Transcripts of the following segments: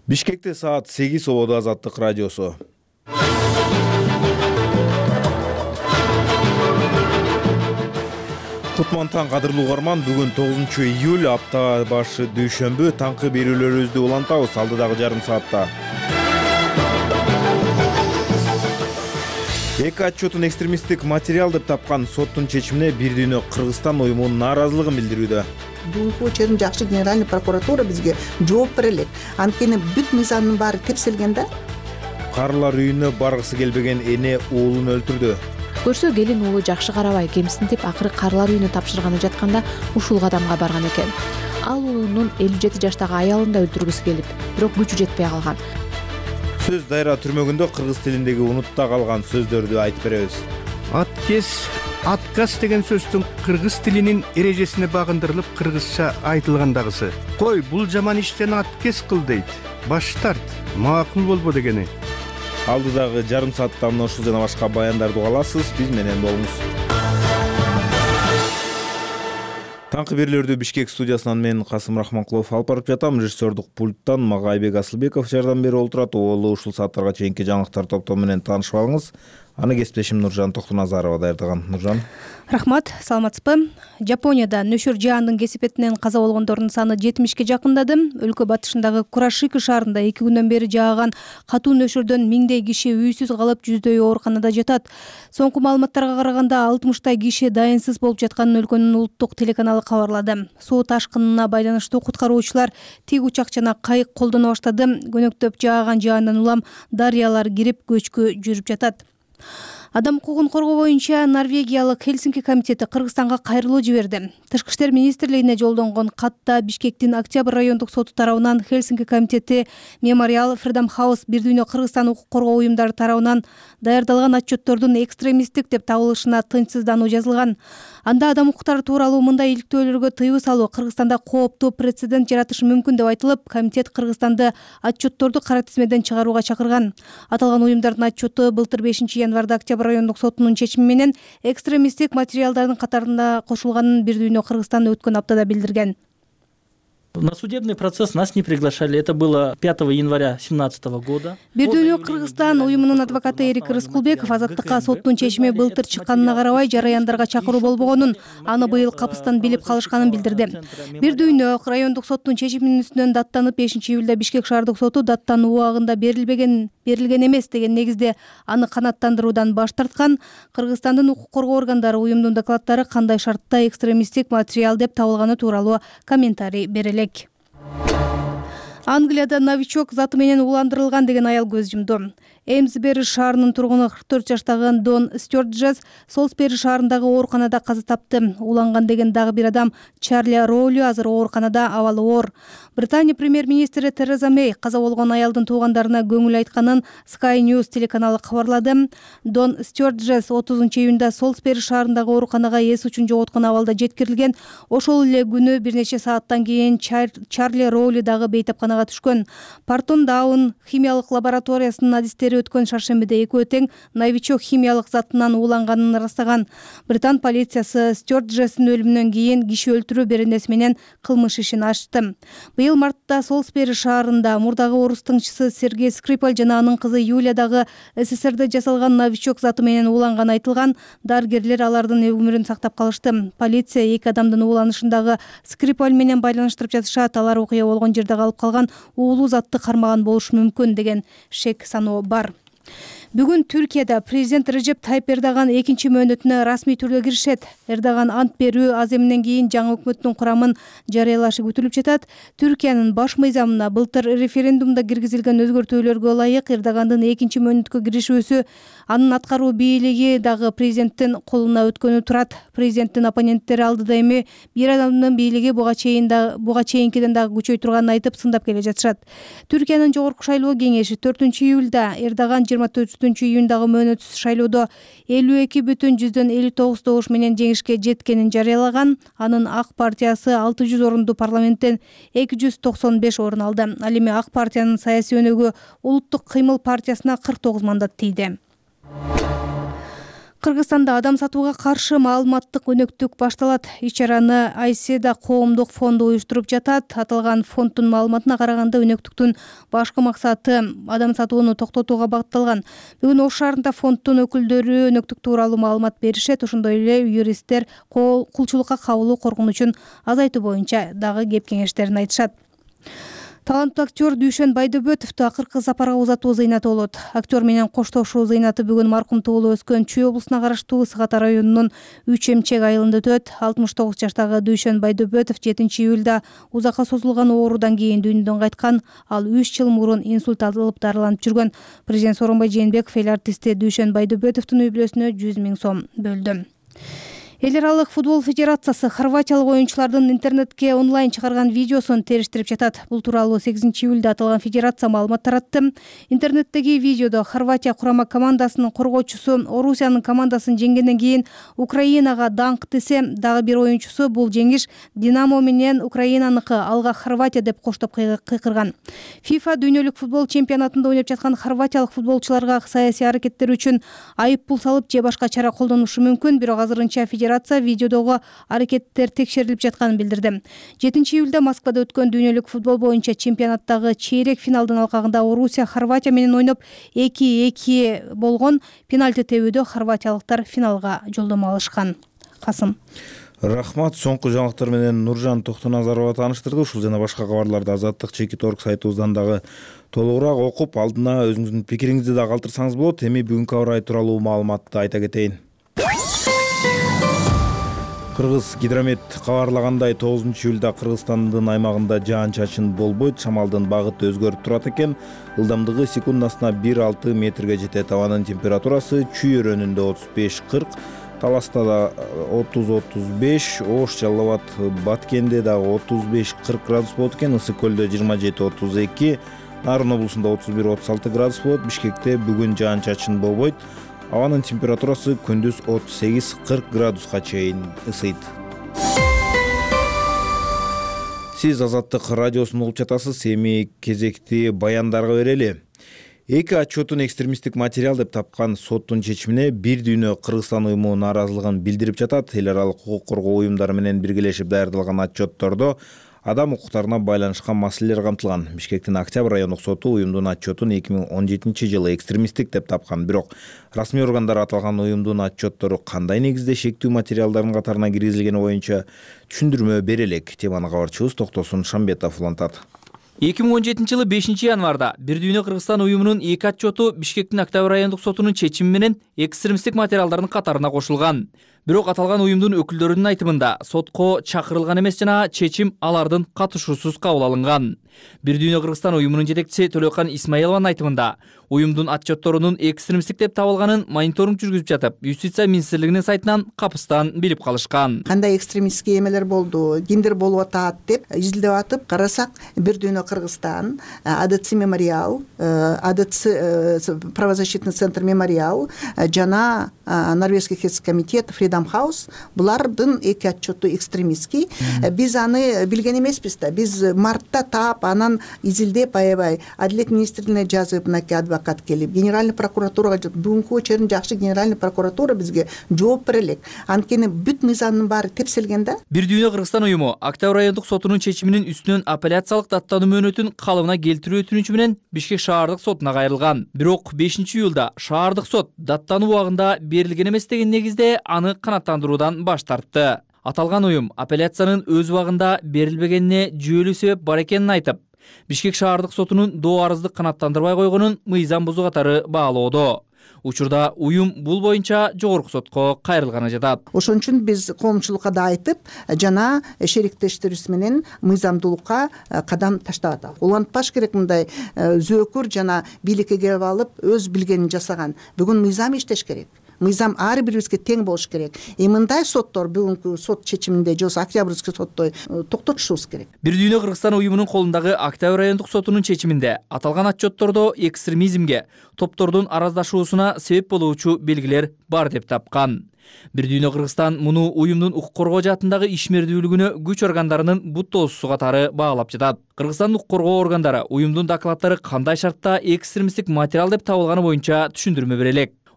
Бишкекте саат 8 ободо Азаттык радиосу. Кутмантан кадырлуу угарман, бүгүн 9-июль, апта башы дүйшөмбү. Таңкы берүүлөрүбүздү улантабыз алдыдагы жарым саатта. Эки отчетун экстремисттик материал деп тапкан соттун чечимине Бир дүйнө Кыргызстан уюмунун нааразылыгын билдирүүдө. Бул чечим жакшы, генеральный прокуратура бизге жооп бере элек. Анткени бүт мыйзамдын баары тепселген да. Карылар үйүнө баргысы келбеген эне уулун өлтүрдү. Көрсө келин уулу жакшы карабай кемсин деп акыры карылар үйүнө тапшырганы жатканда ушул кадамга барган экен. Ал уулунун 57 жаштагы аялын да өлтүргүсү келип, бирок күчү жетпей калган. Сөз дайра түрмөгүндө кыргыз тилиндеги унутта калган сөздөрдү айтып беребиз. Аткес, отказ деген сөздүн кыргыз тилинин эрежесине багындырылып кыргызча айтылгандагысы. Кой, бул жаман иштен аткес кыл дейт. Баш тарт, макул болбо дегени. Алдыдагы жарым саатта мына ушул жана башка баяндарды угаласыз. Биз менен болуңуз. Таңкы берүүлөрдү Бишкек студиясынан мен Касым Рахманкулов алып барып жатам. Режиссердук пульттан мага Айбек Асылбеков жардам берип отурат. Оолу ушул сааттарга чейинки жаңылыктар топтому менен таанышып алыңыз. Аны кесиптешим Нуржан Токтоназарова даярдаган. Нуржан. Рахмат, саламатсызбы? Жапонияда нөшөр жаандын кесипетинен каза болгондордун саны 70-ке жакындады. Өлкө батышындагы Курашики шаарында 2 күндөн бери жааган катуу нөшөрдөн миңдей киши үйсүз калып, жүздөйү ооруканада жатат. Соңку маалыматтарга караганда 60 киши дайынсыз болуп жатканын өлкөнүн улуттук телеканалы кабарлады. Суу ташкынына байланыштуу куткаруучулар тиг учак жана кайык колдоно баштады. Көнөктөп жааган жаандан улам дарыялар кирип, көчкү жүрүп жатат. Адам укугун коргоо боюнча Норвегиялык Хельсинки комитети Кыргызстанга кайрылуу жиберди. Тышкы иштер министрлигине жолдонгон катта Бишкектин Октябрь райондук соту тарабынан Хельсинки комитети Мемориал, Freedom House, Бир дүйнө Кыргызстан укук коргоо уюмдары тарабынан даярдалган отчеттордун экстремисттик деп табылышына тынчсыздануу жазылган. Анда адам укуктары тууралуу мындай иликтөөлөргө тыюу салуу Кыргызстанда кооптуу прецедент жаратышы мүмкүн деп айтылып, комитет Кыргызстанды отчетторду кара тизмеден чыгарууга чакырган. Аталган уюмдардын отчету былтыр 5-январда Октябрь райондук сотунун чечими менен экстремисттик материалдардын катарында кошулганын Бир дүйнө Кыргызстан өткөн аптада билдирген. На судебный процесс нас не приглашали. Это было 5 января 2017 года. Бир дүйнө Кыргызстан уюмунун адвокаты Эрик Рыскулбеков Азаттыкка соттун чечими былтыр чыкканына карабай жараяндарга чакыруу болбогонун, аны быйыл капыстан билип калышканын билдирди. Бир дүйнө райондук соттун чечиминин үстүнөн даттанып 5-июлда Бишкек шаардык соту даттануу убагында берилген эмес деген негизде аны канааттандыруудан баш тарткан. Кыргызстандын укук коргоо органдары уюмдун докладдары кандай шартта экстремисттик материал деп табылганы тууралуу комментарий берелек. Англияда новичок заты менен уландырылган деген аял көз жумду. Эмсбери шаарынын тургуну 44 жаштагы Дон Стюарджес Солсбери шаарындагы ооруканада каза тапты. Уланган деген дагы бир адам Чарли Роули азыр ооруканада, абалы оор. Британия премьер-министри Тереза Мэй каза болгон аялдын туугандарына көңүл айтканын Sky News телеканалы кабарлады. Дон Стюарджес 30-июнда Солсбери шаарындагы ооруканага эс үчүн жоготкон абалда жеткирилген. Ошол эле күнү бир нече сааттан кийин Чарли Роули дагы бейтапканага түшкөн. Партон Даун химиялык лабораториясынын адистери өткөн шаршембиде экөө тең новичок химиялык затынан ууланганын ырастаган. Британ полициясы Стюарджестин өлүмүнөн кийин киши өлтүрүү беренеси менен кылмыш ишин ачты. Быйыл мартта Солсбери шаарында мурдагы орус тыңчысы Сергей Скрипаль жана анын кызы Юлия дагы СССРде жасалган новичок заты менен ууланганы айтылган. Дарыгерлер алардын өмүрүн сактап калышты. Полиция эки адамдын ууланышындагы Скрипаль менен байланыштырып жатышат. Алар окуя болгон жерде калып калган уулуу затты кармаган болушу мүмкүн деген шек саноо бар. Бүгүн Түркияда президент Режеп Тайып Эрдоган экинчи мөөнөтүнө расмий түрдө киришет. Эрдоган ант берүү аз эмнен кийин жаңы өкмөттүн курамын жарыялашы күтүлүп жатат. Түркиянын баш мыйзамына былтыр референдумда киргизилген өзгөртүүлөргө ылайык Эрдогандын экинчи мөөнөткө киришүүсү анын аткаруу бийлиги дагы президенттин колуна өткөнү турат. Президенттин оппоненттери алдыда эми бир адамдын бийлиги буга чейинкиден дагы күчөй турганын айтып сындап келе жатышат. Түркиянын жогорку шайлоо кеңеши 4-июлда Эрдоган 24-июндагы мөөнөтсүз шайлоодо 52,59 добуш менен жеңишке жеткенин жарыялаган. Анын Ак партиясы 600 орунду парламенттен 295 орун алды. Ал эми Ак партиянын саясий өнөгү Улуттук кыймыл партиясына 49 мандат тийди. Кыргызстанда адам сатууга каршы маалыматтык өнөктүк башталат. Иш-чараны Айседа коомдук фонду уюштуруп жатат. Аталган фонддун маалыматына караганда өнөктүктүн башкы максаты адам сатууну токтотууга багытталган. Бүгүн Ош шаарында фонддун өкүлдөрү өнөктүк тууралуу маалымат беришет. Ошондой эле юристтер кулчулукка кабылуу коркунучун азайтуу боюнча дагы кеп-кеңештерин айтышат. Таланттуу актер Дүйшөн Байдөбөтовду акыркы сапарга узатуу зыйнаты болот. Актер менен коштошуу зыйнаты бүгүн маркум туулуп өскөн Чүй облусуна караштуу Ысык Ата районунун Үч Эмчек айылында өтөт. 69 жаштагы Дүйшөн Байдөбөтов 7 июлда узакка созулган оорудан кийин дүйнөдөн кайткан. Ал 3 жыл мурун инсульт алып дарыланып жүргөн. Президент Сооронбай Жээнбеков эл артисти Дүйшөн Байдөбөтовдун үй бүлөсүнө 100 000 сом бөлдү. Эл аралык футбол федерациясы хорватиялык оюнчулардын интернетке онлайн чыгарган видеосун териштирип жатат. Бул тууралуу 8 июлда аталган федерация маалымат таратты. Интернеттеги видеодо Хорватия курама командасынын коргоочусу Орусиянын командасын жеңгенден кийин Украинага даңк десе, дагы бир оюнчусу бул жеңиш Динамо менен Украинаныкы, алга Хорватия деп коштоп кыйкырган. FIFA дүйнөлүк футбол чемпионатында ойноп жаткан хорватиялык футболчуларга саясий аракеттер үчүн айып пул салып же башка чара колдонушу мүмкүн, бирок азырынча федерация видеодогу аракеттер текшерилип жатканын билдирди. 7 июлда Москвада өткөн дүйнөлүк футбол боюнча чемпионаттагы чейрек финалдын алкагында Орусия Хорватия менен ойноп 2-2 болгон. Пенальти тебүүдө хорватиялыктар финалга жолдомо алышкан. Касым. Рахмат. Соңку жаңылыктар менен Нуржан Токтоназарова тааныштырды. Ушул жана башка кабарларды Азаттык Чекит.орг сайтыбыздан дагы толугураак окуп, алдына өзүңүздүн пикириңизди да калтырсаңыз болот. Эми бүгүнкү аба ырайы тууралуу маалыматты айта кетейин. Кыргыз гидромет кабарлагандай 9 июлда Кыргызстандын аймагында жаан-чачын болбойт, шамалдын багыты өзгөрүп турат экен. Ылдамдыгы секундасына 1-6 метрге жетет. Абанын температурасы Чүй өрөөнүндө 35-40, Таласта да 30-35, Ош, Жалал Абад, Баткенде дагы 35-40 градус болот экен. Ысык көлдө 27-32, Нарын облусунда 31-36 градус болот. Бишкекте бүгүн жаан-чачын болбойт. Абанын температурасы күндүз 38-40 градуска чейин ысыйт. Сиз Азаттык радиосун угуп жатасыз. Эми кезекти баяндарга берели. Эки отчетун экстремисттик материал деп тапкан соттун чечимине Бир дүйнө Кыргызстан уюму нааразылыгын билдирип жатат. Эл аралык укук коргоо уюмдары менен биргелешип даярдалган отчеттордо адам укуктарына байланышкан маселелер камтылган. Бишкектин Октябрь райондук соту уюмдун отчетун 2017 жылы экстремисттик деп тапкан. Бирок расмий органдар аталган уюмдун отчеттору кандай негизде шектүү материалдардын катарына киргизилгени боюнча түшүндүрмө бере элек. Теманы кабарчыбыз Токтосун Шамбетов улантат. 2017 жылы 5 январда Бир дүйнө Кыргызстан уюмунун эки отчету Бишкектин Октябрь райондук сотунун чечими менен экстремисттик материалдардын катарына кошулган. Бирок аталган уюмдун өкүлдөрүнүн айтымында сотко чакырылган эмес жана чечим алардын катышуусуз кабыл алынган. Бир дүйнө Кыргызстан уюмунун жетекчиси Төлөкан Исмаилованын айтымында уюмдун отчетторунун экстремисттик деп табылганын мониторинг жүргүзүп жатып, Юстиция министрлигинин сайтынан капыстан билип калышкан. Кандай экстремистский эмелер болду, кимдир болуп атат деп изилдеп атып карасак, Бир дүйнө Кыргызстан, АДЦ Мемориал, АДЦ правозащитный центр Мемориал жана Норвежский хельсинский комитет Freedom House булардын эки отчету экстремистский. Биз аны билген эмеспиз да. Биз мартта таап, анан изилдеп аябай Адилет министрлигине жазып, мынакей адвокат келип, генеральный прокуратурага, бүгүнкү очерин жакшы генеральный прокуратура бизге жооп бере элек. Анткени бүт мыйзамдын баары тепселген да. Бир дүйнө Кыргызстан уюму Октябрь райондук сотунун чечиминин үстүнөн апелляциялык даттануу мөөнөтүн калыбына келтирүү өтүнүчү менен Бишкек шаардык сотуна кайрылган. Бирок 5 июлда шаардык сот даттануу убагында берилген эмес деген негизде аны канааттандыруудан баш тартты. Аталган уюм апелляциянын өз убагында берилбегенине жүйөлүү себеп бар экенин айтып, Бишкек шаардык сотунун доо арызды канааттандырбай койгонун мыйзам бузуу катары баалоодо. Учурда уюм бул боюнча жогорку сотко кайрылганы жатат. Ошон үчүн биз коомчулукка да айтып, жана шериктештерибиз менен мыйзамдуулукка кадам таштап атабыз. Улантпаш керек мындай зөөкүр жана бийликке келип алып өз билгенин жасаган. Бүгүн мыйзам иштеш керек. Мыйзам ар бирибизге тең болуш керек. Мындай соттор бүгүнкү сот чечиминде же октябрьский сотто токтотушубуз керек. Бир дүйнө Кыргызстан уюмунун колундагы Октябрь райондук сотунун чечиминде аталган отчеттордо экстремизмге, топтордун араздашуусуна себеп болуучу белгилер бар деп тапкан. Бир дүйнө Кыргызстан муну уюмдун укук коргоо жаатындагы ишмердүүлүгүнө күч органдарынын буттоосусу катары баалап жатат. Кыргызстан укук коргоо органдары уюмдун докладдары кандай шартта экстремисттик материал деп табылганы боюнча түшүндүрмө бере элек.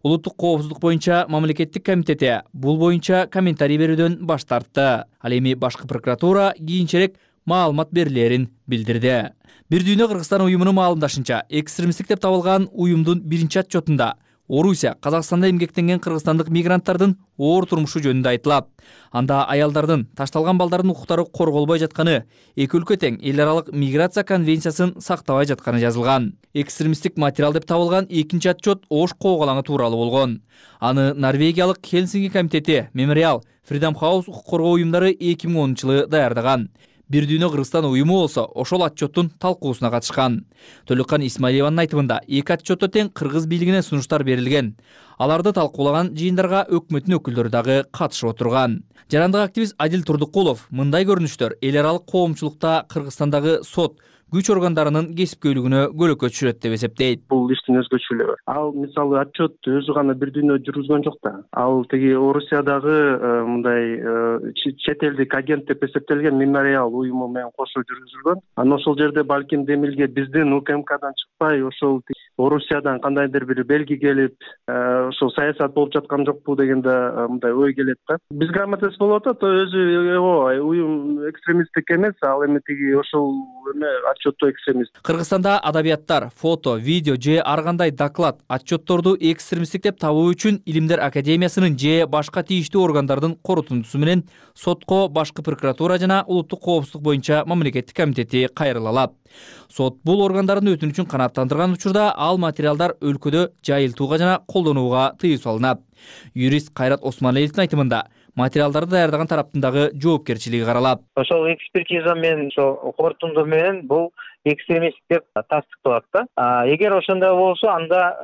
Улуттук коопсуздук боюнча мамлекеттик комитети бул боюнча комментарий берүүдөн баш тартты. Ал эми башкы прокуратура кийинчерээк маалымат берилерин билдирди. Бир дүйнө Кыргызстан уюмунун маалымдашынча, экстремисттик деп табылган уюмдун биринчи отчетунда Орусия Казакстанда эмгектенген кыргызстандык мигранттардын оор турмушу жөнүндө айтылат. Анда аялдардын, ташталган балдардын укуктары корголбой жатканы, эки өлкө тең эл аралык миграция конвенциясын сактабай жатканы жазылган. Экстремисттик материал деп табылган экинчи отчет Ош коогалаңы тууралуу болгон. Аны Норвегиялык Хельсинки комитети Мемориал Freedom House укук коргоо уюмдары 2010-жылы даярдаган. Бир дүйнө Кыргызстан уюму болсо ошол отчеттун талкуусуна катышкан. Төлөккан Исмаилованын айтымында эки отчетто тең кыргыз бийлигине сунуштар берилген. Аларды талкуулаган жыйындарга өкмөттүн өкүлдөрү дагы катышып отурган. Жарандык активист Адил Турдукулов мындай көрүнүштөр эл аралык коомчулукта Кыргызстандагы сот, күч органдарынын кесипкөйлүгүнө көлөкө түшүрөт деп эсептейт. Бул иштин өзгөчөлүгү бар. Ал мисалы отчет өзү гана бир дүйнө жүргүзгөн жок да. Ал тиги Орусиядагы мындай чет элдик агент деп эсептелген Мемориал уюму менен кошо жүргүзүлгөн. Анан ошол жерде балким демилге биздин УКМКдан чыкпай ошол Орусиядан кандайдыр бир белги келип, ошол саясат болуп жаткан жокпу дегенде мындай ой келет да. Бизге аматес болуп атат, өзү уюм экстремисттик эмес, ал эми тиги ошол отчетто экстремист. Кыргызстанда адабияттар, фото, видео же ар кандай доклад, отчетторду экстремисттик деп табуу үчүн Илимдер академиясынын же башка тийиштүү органдардын корутундусу менен сотко башкы прокуратура жана улуттук коопсуздук боюнча мамлекеттик комитети кайрыла алат. Сот бул органдардын өтүнүчүн канааттандырган учурда ал материалдар өлкөдө жайылтууга жана колдонууга тыюу салынат. Юрист Кайрат Османлиевдин айтымында материалдарды даярдаган тараптын дагы жоопкерчилиги каралат. Ошол экспертиза менен ошол корутунду менен бул экстремисттик деп тастыкталат да. Эгер ошондой болсо, анда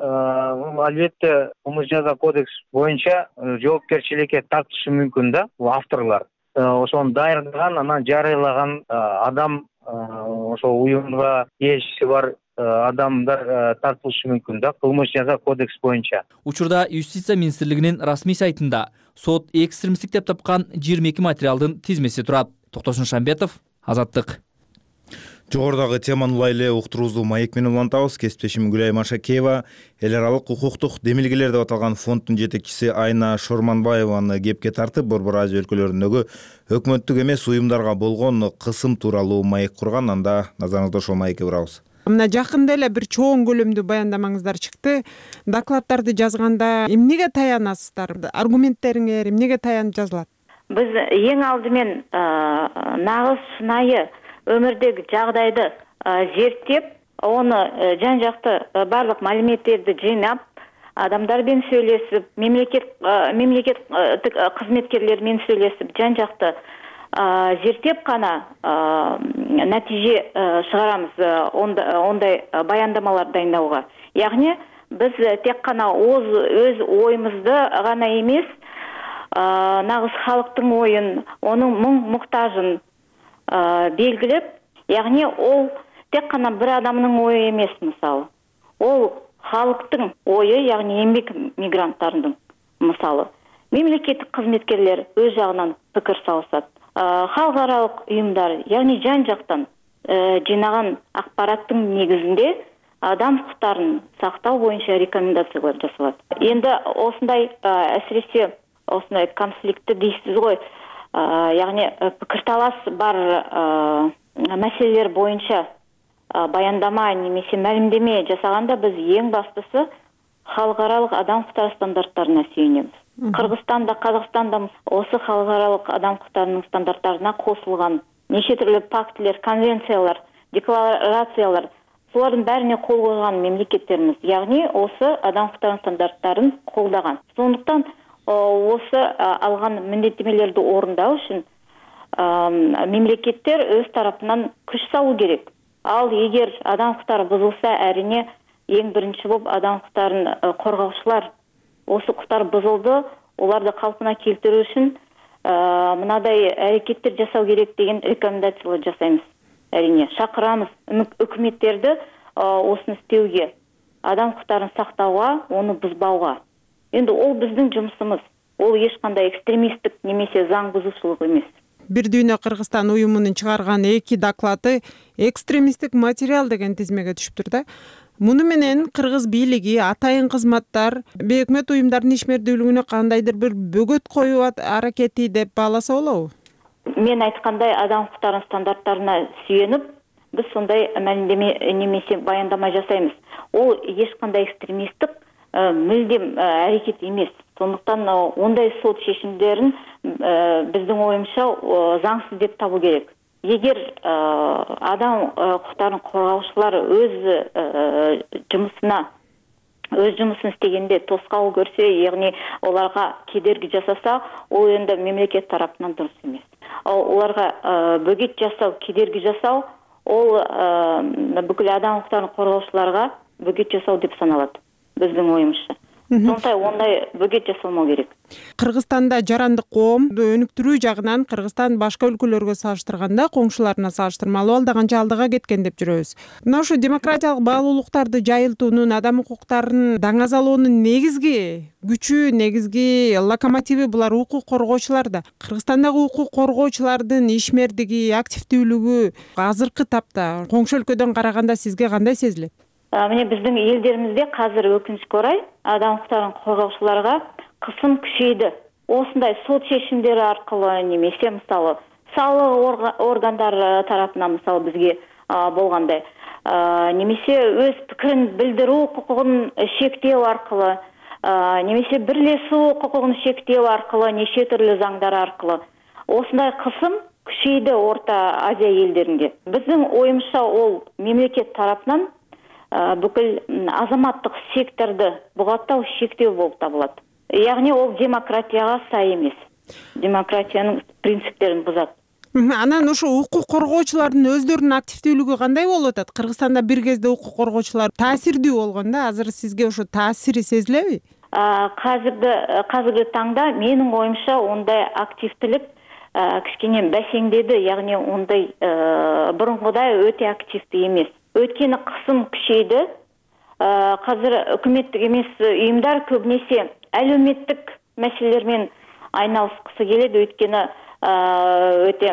албетте кылмыш жаза кодекс боюнча жоопкерчиликке тартышы мүмкүн да бул авторлор. Ошону даярдаган, анан жарыялаган адам, ошол уюмга тиешеси бар адамдар тартылышы мүмкүн да кылмыш жаза кодекс боюнча. Учурда Юстиция министрлигинин расмий сайтында сот экстремисттик деп тапкан 22 материалдын тизмеси турат. Токтосун Шамбетов, Азаттык. Жогорудагы теманы улай эле уктуруубузду маек менен улантабыз. Кесиптешим Гүлай Машакеева эл аралык укуктук демилгелер деп аталган фонддун жетекчиси Айна Шорманбаеваны кепке тартып, Борбор Азия өлкөлөрүндөгү өкмөттүк эмес уюмдарга болгон кысым тууралуу маек курган. Анда назарыңызды ошол маекке бурабыз. Мына жакында эле бир чоң көлөмдүү баяндамаңыздар чыкты. Докладдарды жазганда эмнеге таянасыздар? Аргументтериңер эмнеге таянып жазылат? Биз эң алдымен нагыз шынайы өмүрдөгү жагдайды зерттеп, оны жан жакты барлык маалиметтерди жыйнап, адамдар менен сүйлөшүп, мемлекет кызметкерлери менен сүйлөшүп, жан жакты зерттеп кана натиже чыгарамыз ондай баяндамалар дайындауга. Ягни биз тек кана өз оюмузду гана эмес, нагыз халыктын оюн, онун мұң-мұқтажын белгилеп, ягни ол тек кана бир адамдын ою эмес, мисалы. Ол халыктын ою, ягни эмгек мигранттардын, мисалы. Мемлекеттик кызметкерлер өз жагынан пикир салышат. Халыкаралык уюмдар, ягни жан жактан жыйнаган акпараттын негизинде адам укуктарын сактоо боюнча рекомендациялар жасалат. Энди осундай әсиресе осындай конфликтті дейсіз ғой, яғни пікірталас бар мәселелер бойынша баяндама немесе мәлімдеме жасағанда біз ең бастысы халықаралық адам құқықтары стандарттарына сүйенеміз. Қырғызстанда, Қазақстанда осы халықаралық адам құқықтарының стандарттарына қосылған неше түрлі пактілер, конвенциялар, декларациялар, солардың бәріне қол қойған мемлекеттеріміз, яғни осы адам құқықтарының стандарттарын қолдаған. Сондықтан осы алған міндеттемелерді орындау үшін мемлекеттер өз тарапынан күш салу керек. Ал егер адам құқықтары бұзылса, әрине ең бірінші болып адам құқықтарын қорғаушылар осы құқықтар бұзылды, оларды қалпына келтіру үшін мынадай әрекеттер жасау керек деген рекомендациялар жасаймыз. Әрине шақырамыз үкіметтерді осыны істеуге, адам құқықтарын сақтауға, оны бұзбауға. Енді ол біздің жұмысымыз. Ол ешқандай экстремистік немесе заң бұзушылық емес. Бир дүйнө Кыргызстан уюмунун чыгарган 2 доклады экстремисттик материал деген тизмеге түшүптүр да. Муну менен кыргыз бийлиги, атайын кызматтар бейөкмөт уюмдардын ишмердүүлүгүнө кандайдыр бир бөгөт коюу аракети деп бааласа болобу? Мен айткандай адам укуктарынын стандарттарына сүйөнүп, биз сондай маалимдеме немесе баяндама жасайбыз. Ол эч кандай экстремисттик мүлдем аракет эмес. Сондуктан ондай сот чечимдерин биздин оюмча заңсыз деп табуу керек. Эгер адам укуктарын коргоочулар өз жумусун истегенде тоскоол көрсө, яғни оларга кедерги жасаса, ол эми мемлекет тараптан дурус эмес. Оларга бөгөт жасау, кедерги жасау, ол бүкүл адам укуктарын коргоочуларга бөгөт жасау деп саналат биздин оюмча. Сондай ондай бөгөт жасалмоо керек. Кыргызстанда жарандык коом өнүктүрүү жагынан Кыргызстан башка өлкөлөргө салыштырганда коңшуларына салыштырмалуу алда алдыга кеткен деп жүрөбүз. Мына ушу демократиялык баалуулуктарды жайылтуунун, адам укуктарын даңазалоонун негизги күчү, негизги локомотиви булар укук коргоочулар да. Кыргызстандагы укук коргоочулардын ишмердиги, активдүүлүгү азыркы тапта коңшу өлкөдөн караганда сизге кандай сезилет? Міне біздің елдерімізде қазір өкінішке орай адам укуктарын коргоочуларга кысым күчөйдү. Осындай сот чечимдери аркылы немесе мисалы салык органдары тарапынан мисалы бизге болгандай немесе өз пикирин билдирүү укугун шектөө аркылы немесе бирлешүү укугун шектөө аркылы нече түрлүү заңдар аркылы осындай кысым күчөйдү Орто Азия элдеринде. Биздин оюмча ол мемлекет тарапынан бүкіл азаматтық секторды бугаттау, шектөө болуп табылат. Яғни ол демократияга сай эмес. Демократиянын принциптерин бузат. Анан ушу укук коргоочулардын өздөрүнүн активдүүлүгү кандай болуп атат? Кыргызстанда бир кезде укук коргоочулар таасирдүү болгон да, азыр сизге ошо таасири сезилеби? Казыркы таңда менин оюмча ондай активдүүлүк кичине бәсеңдеди, яғни ондай бурункудай өтө активдүү эмес. Өткені кысым күчөйдү. Қазір өкмөттүк эмес уюмдар көбүнесе әлеуметтик маселелермен айналышкысы келет. Өткені өтө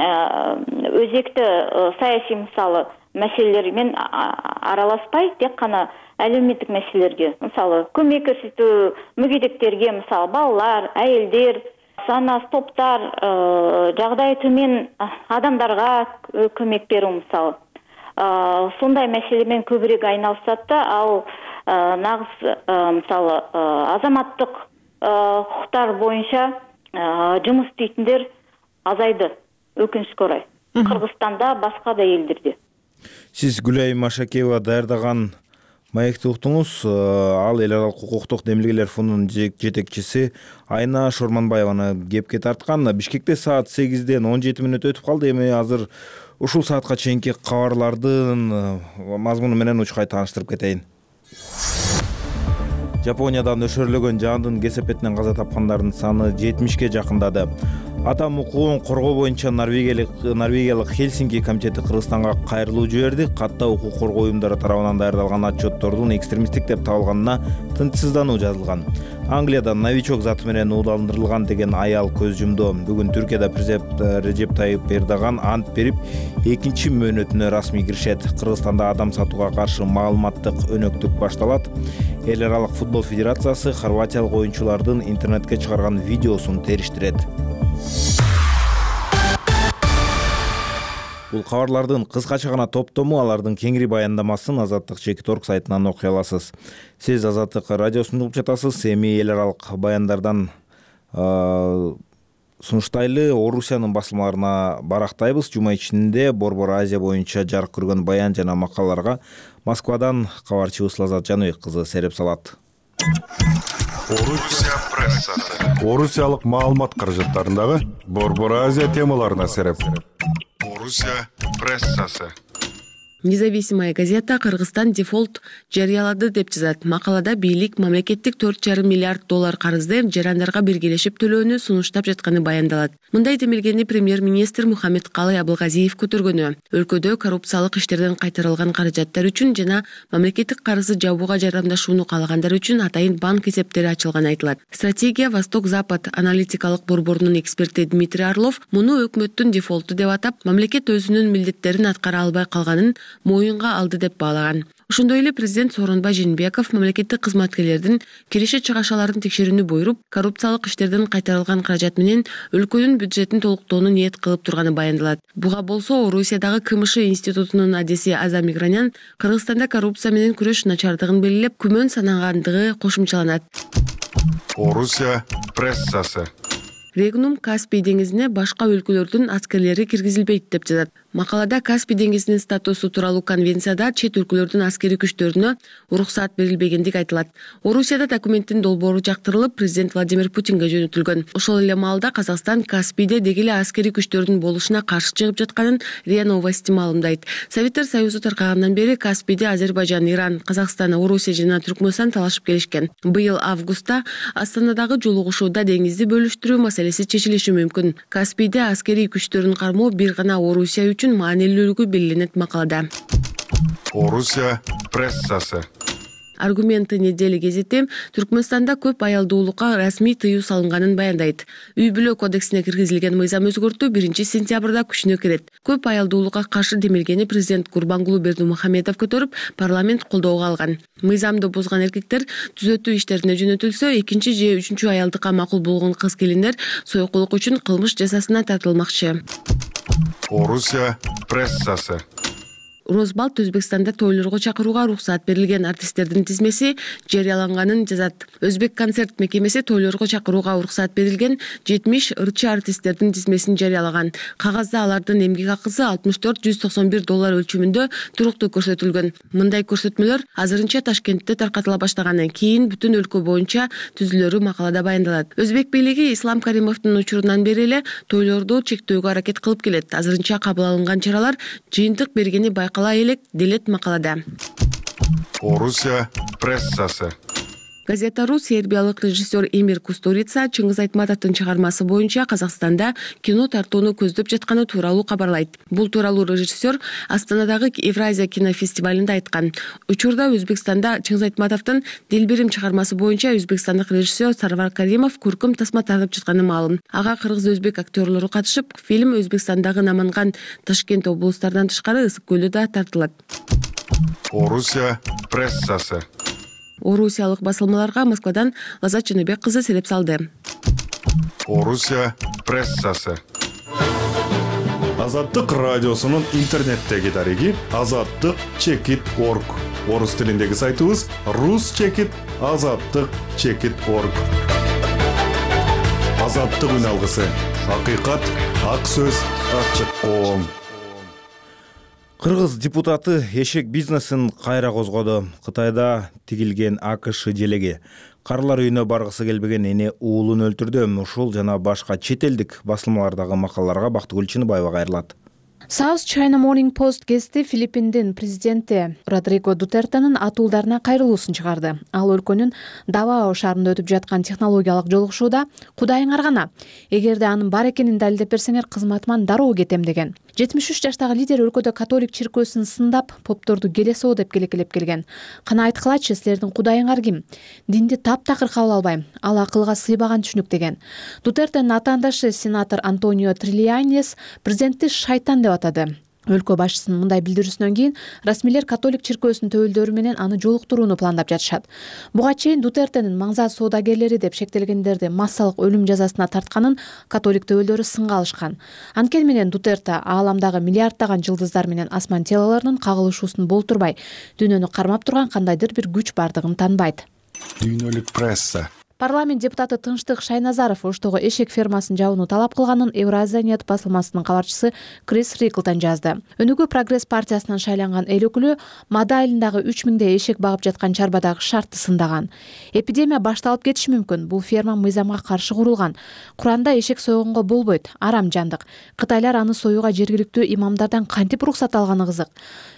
өзекті саясий мисалы маселелермен араласпай, тек қана әлеуметтик маселелерге, мисалы көмөк көрсөтүү мүгедектерге, мисалы балалар, әйелдер, санас топтар, жагдайы төмен адамдарга көмөк берүү мисалы. Сондай мәселемен көбірек айналысат да, ал нағыз мысалы азаматтық құқықтар бойынша жұмыс істейтіндер азайды, өкінішке орай. Кыргызстанда, басқа да елдерде. Сиз Гүлайым Машакеева даярдаган маекти уктуңуз. Ал эл аралык укуктук демилгелер фондунун жетекчиси Айна Шорманбаеваны кепке тарткан. Бишкекте саат 8-ден 17 мүнөт өтүп калды. Эми азыр ушул саатка чейинки кабарлардын мазмуну менен учкай тааныштырып кетейин. Жапонияда нөшөрлөгөн жаандын кесепетинен каза тапкандардын саны 70-ке жакындады. Адам укугун коргоо боюнча Норвегиялык Хельсинки комитети Кыргызстанга кайрылуу жиберди. Катта укук коргоо уюмдары тарабынан даярдалган отчеттордун экстремисттик деп табылганына тынчсыздануу жазылган. Англияда новичок заты менен ууландырылган деген аял көз жумду. Бүгүн Түркияда президент Режеп Тайып Эрдоган ант берип, экинчи мөөнөтүнө расмий киришет. Кыргызстанда адам сатууга каршы маалыматтык өнөктүк башталат. Эл аралык футбол федерациясы хорватиялык оюнчулардын интернетке чыгарган видеосун териштирет. Бул кабарлардын кыскача гана топтому, алардын кеңири баяндамасын Азаттык Чекиторг сайтынан окуй аласыз. Сиз Азаттык радиосун угуп жатасыз. Эми эл аралык баяндардан сунуштайлы Орусиянын басылмаларына барактайбыз. Жума ичинде Борбор Азия боюнча жарык көргөн баян жана макалаларга Москвадан кабарчыбыз Лазат Жаныбек кызы сереп салат. Орусия прессасы. Орусиялык маалымат каражаттарындагы Борбор Азия темаларына сереп. Орусия прессасы. Независимая газета Кыргызстан дефолт жарыялады деп жазат. Макалада бийлик мамлекеттик 4,5 миллиард доллар карызды жарандарга биргелешип төлөөнү сунуштап жатканы баяндалат. Мындай демилгени премьер-министр Мухаммедкалый Абылгазиев көтөргөнү. Өлкөдө коррупциялык иштерден кайтарылган каражаттар үчүн жана мамлекеттик карызды жабууга жардамдашууну каалагандар үчүн атайын банк эсептери ачылганы айтылат. Стратегия Восток-Запад аналитикалык борборунун эксперти Дмитрий Орлов муну өкмөттүн дефолту деп атап, мамлекет өзүнүн милдеттерин аткара албай калганын моюнга алды деп баалаган. Ошондой эле президент Сооронбай Жээнбеков мамлекеттик кызматкерлердин киреше чыгашаларын текшерүүнү буйруп, коррупциялык иштерден кайтарылган каражат менен өлкөнүн бюджетин толуктоону ниет кылып турганы баяндалат. Буга болсо Орусиядагы КМШ институтунун адеси Аза Мигранян Кыргызстанда коррупция менен күрөш начардыгын белгилеп, күмөн санагандыгы кошумчаланат. Орусия прессасы. Регнум Каспий деңизине башка өлкөлөрдүн аскерлери киргизилбейт деп жазат. Макалада Каспий деңизинин статусу тууралуу конвенцияда чет өлкөлөрдүн аскери күчтөрүнө уруксаат берилбегендиги айтылат. Орусияда документтин долбоору жактырылып, президент Владимир Путинге жөнөтүлгөн. Ошол эле маалда Казакстан Каспийде деги эле аскери күчтөрдүн болушуна каршы чыгып жатканын РИА Новости маалымдайт. Советтер Союзу таркагандан бери Каспийде Азербайжан, Иран, Казакстан, Орусия жана Түркмөнстан талашып келишкен. Быйыл августта Астанадагы жолугушууда деңизди бөлүштүрүү маселеси чечилиши мүмкүн. Каспийде аскери күчтөрүн кармоо бир гана Орусия үчүн маанилүүлүгү белгиленет макалада. Орусия прессасы. Аргументы недели гезити Түркмөнстанда көп аялдуулукка расмий тыюу салынганын баяндайт. Үй бүлө кодексине киргизилген мыйзам өзгөртүү 1-сентябрда күчүнө кирет. Көп аялдуулукка каршы демилгени президент Гурбангулы Бердимухамедов көтөрүп, парламент колдоого алган. Мыйзамды бузган эркектер түзөтүү иштерине жөнөтүлсө, экинчи же үчүнчү аялдыкка макул болгон кыз-келиндер сойкулук үчүн кылмыш жазасына тартылмакчы. Орусия прессасы. Розбалт Өзбекстанда тойлорго чакырууга уруксаат берилген артисттердин тизмеси жарыяланганын жазат. Өзбек концерт мекемеси тойлорго чакырууга уруксаат берилген 70 ырчы артисттердин тизмесин жарыялаган. Кагазда алардын эмгек акысы $64,191 өлчөмүндө туруктуу көрсөтүлгөн. Мындай көрсөтмөлөр азырынча Ташкентте таркатыла баштаганы, кийин бүтүн өлкө боюнча түзүлөрү макалада баяндалат. Өзбек бийлиги Ислам Каримовдун учурунан бери эле тойлорду чектөөгө аракет кылып келет. Азырынча кабыл алынган чаралар жыйынтык бергени байкала элек делет макалада. Орусия прессасы. Газета.ру сербиялык режиссер Эмир Кустурица Чыңгыз Айтматовдун чыгармасы боюнча Казакстанда кино тартууну көздөп жатканы тууралуу кабарлайт. Бул тууралуу режиссер Астанадагы Евразия кинофестивалында айткан. Учурда Өзбекстанда Чыңгыз Айтматовдун Дилбирим чыгармасы боюнча өзбекстандык режиссер Сарвар Каримов көркөм тасма тартып жатканы маалым. Ага кыргыз-өзбек актерлору катышып, фильм Өзбекстандагы Наманган, Ташкент облустарынан тышкары Ысык көлдө да тартылат. Орусия прессасы. Орусиялык басылмаларга Москвадан Лазат Чыныбек кызы сереп салды. Орусия прессасы. Азаттык радиосунун интернеттеги дареги azattyk.org. Орус тилиндеги сайтыбыз rus.azattyk.org. Азаттык үн алгысы. Акыйкат, ак сөз, ачык коом. Кыргыз депутаты эшек бизнесин кайра козгоду. Кытайда тигилген АКШ желеги карлар үйүнө баргысы келбеген эне уулун өлтүрдү. Ушул жана башка чет элдик басылмалардагы макалаларга Бактыгүл Чыныбаева кайрылат. South China Morning Post гезити Филиппиндин президенти Родриго Дутертенин атуулдарына кайрылуусун чыгарды. Ал өлкөнүн Давао шаарында өтүп жаткан технологиялык жолугушууда Кудайыңар гана, эгерде анын бар экенин далилдеп берсеңер кызматыман дароо кетем деген. 73 жаштагы лидер өлкөдө католик чиркөөсүн сындап, попторду келесоо деп келекелеп келген. Кана айткылачы, силердин Кудайыңар ким? Динди таптакыр кабыл албайм. Ал акылга сыйбаган түшүнүк деген. Дутертенин атаандашы сенатор Антонио Трильянес президентти шайтан деп атады. Өлкө башчысынын мындай билдирүүсүнөн кийин расмийлер католик чиркөөсүнүн төбөлдөрү менен аны жолуктурууну пландап жатышат. Буга чейин Дутертенин маңзат соодагерлери деп шектелгендерди массалык өлүм жазасына тартканын католик төбөлдөрү сынга алышкан. Анткени менен Дутерте ааламдагы миллиарддаган жылдыздар менен асман телолорунун кагылышуусун болтурбай, дүйнөнү кармап турган кандайдыр бир күч бардыгын тааныбайт. Дүйнөлүк пресса. Парламент депутаты Тынчтык Шайназаров Оштогу эшек фермасын жабууну талап кылганын Евразия нет басылмасынын кабарчысы Крис Риклтон жазды. Өнүгүү прогресс партиясынан шайланган эл өкүлү Мада айылындагы 3000 эшек багып жаткан чарбадагы шартты сындаган. Эпидемия башталып кетиши мүмкүн. Бул ферма мыйзамга каршы курулган. Куранда эшек сойгонго болбойт, арам жандык. Кытайлар аны союуга жергиликтүү имамдардан кантип уруксат алганы кызык.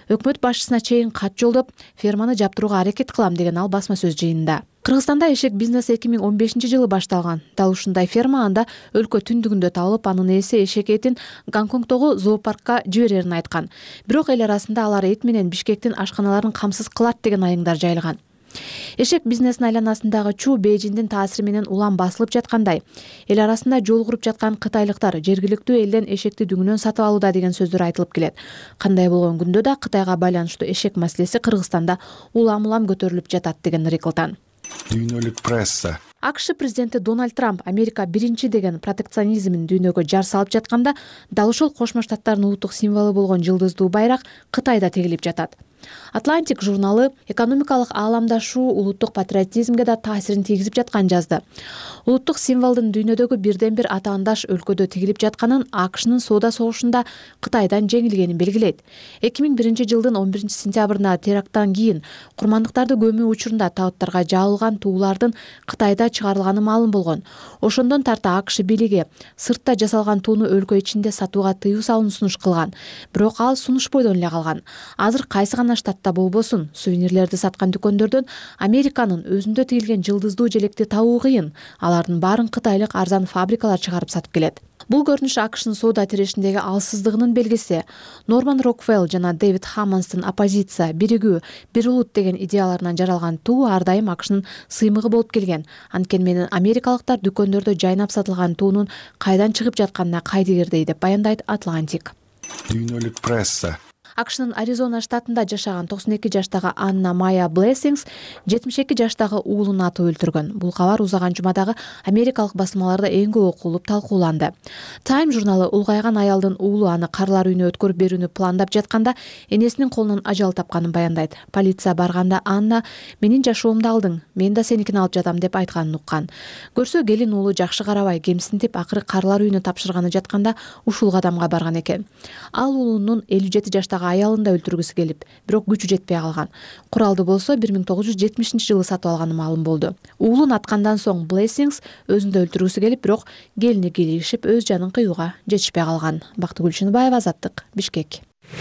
өкмөт башчысына чейин кат жолдоп ферманы жаптырууга аракет кылам деген ал басма сөз жыйынында. Кыргызстанда эшек бизнеси 2015-жылы башталган. Дал ушундай ферма анда өлкө түндүгүндө табылып, анын ээси эшек этин Гонконгдогу зоопаркка жиберерин айткан. Бирок эл арасында алар эт менен Бишкектин ашканаларын камсыз кылат деген айыңдар жайылган. Эшек бизнесинин айланасындагы чуу Бейжиңдин таасири менен улам басылып жаткандай, эл арасында жол куруп жаткан кытайлыктар жергиликтүү элден эшекти дүңүнөн сатып алууда деген сөздөр айтылып келет. Кандай болгон күндө да Кытайга байланыштуу эшек маселеси Кыргызстанда улам көтөрүлүп жатат деген Риклтан. Дүйнөлүк пресса. АКШ президенти Дональд Трамп Америка биринчи деген протекционизмин дүйнөгө жар салып жатканда, дал ушул Кошмо Штаттардын улуттук символу болгон жылдыздуу байрак Кытайда тегилип жатат. Атлантик журналы экономикалык ааламдашуу улуттук патриотизмге да таасирин тийгизип жатканын жазды. Улуттук символдун дүйнөдөгү бирден бир атаандаш өлкөдө тегилип жатканын АКШнын соода согушунда Кытайдан жеңилгенин белгилейт. 2001-жылдын 11-сентябрында теракттан кийин курмандыктарды көмүү учурунда табыттарга жабылган туулардын Кытайда чыгарылганы маалым болгон. Ошондон тарта АКШ бийлиги сыртта жасалган тууну өлкө ичинде сатууга тыюу салууну сунуш кылган. Бирок ал сунушпойдон эле калган. Азыр кайсы гана штатта болбосун, сувенирлерди саткан дүкөндөрдөн Американын өзүндө тигилген жылдыздуу желекти табуу кыйын. Алардын баарын кытайлык арзан фабрикалар чыгарып сатып келет. Бул көрүнүш АКШнын соода тирешиндеги алсыздыгынын белгиси. Норман Рокфелл жана Дэвид Хаммонддун оппозиция, биригүү, бир улут деген идеяларынан жаралган туу ар дайым АКШнын сыймыгы болуп келген. Анткени менен америкалыктар дүкөндөрдө жайнап сатылган туунун кайдан чыгып жатканына кайдыгердей деп баяндайт Атлантик. Дүйнөлүк пресса. АКШнын Аризона штатында жашаган 92 жаштагы Анна Майя Блессингс 72 жаштагы уулун атып өлтүргөн. Бул кабар узаган жумадагы америкалык басмаларда эң көп окулуп талкууланды. Time журналы улгайган аялдын уулу аны карлар үйүнө өткөрүп берүүнү пландап жатканда энесинин колунан ажал тапканын баяндайт. Полиция барганда Анна "Менин жашоомду алдың, мен да сеникин алып жатам" деп айтканын уккан. Көрсө келин уулу жакшы карабай кемсинтип акыры карлар үйүнө тапшырганы жатканда ушул кадамга барган экен. Ал уулунун 57 жаштагы аялын да өлтүргүсү келип, бирок күчү жетпей калган. Куралды болсо 1970-жылы сатып алганы маалым болду. Уулун аткандан соң Блессингс өзүн да өлтүргүсү келип, бирок келини кийлигишип өз жанын кыюуга жетишпей калган. Бактыгүл Чыныбаева, Азаттык, Бишкек.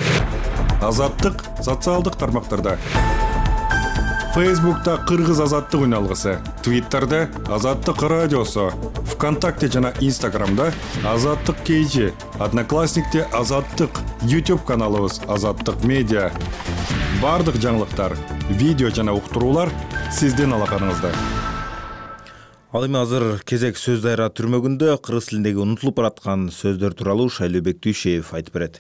Азаттык социалдык тармактарда. Фейсбукта Кыргыз Азаттык үналгысы, Твиттерде Азаттык радиосу, ВКонтакте жана Инстаграмда Азаттык KG, Одноклассникте Азаттык, YouTube каналыбыз Азаттык медиа. Бардык жаңылыктар, видео жана уктуруулар сиздин алаканыңызда. Ал эми азыр кезек сөз дайра түрмөгүндө кыргыз тилиндеги унутулуп бараткан сөздөр тууралуу Шайлообек Дүйшеев айтып берет.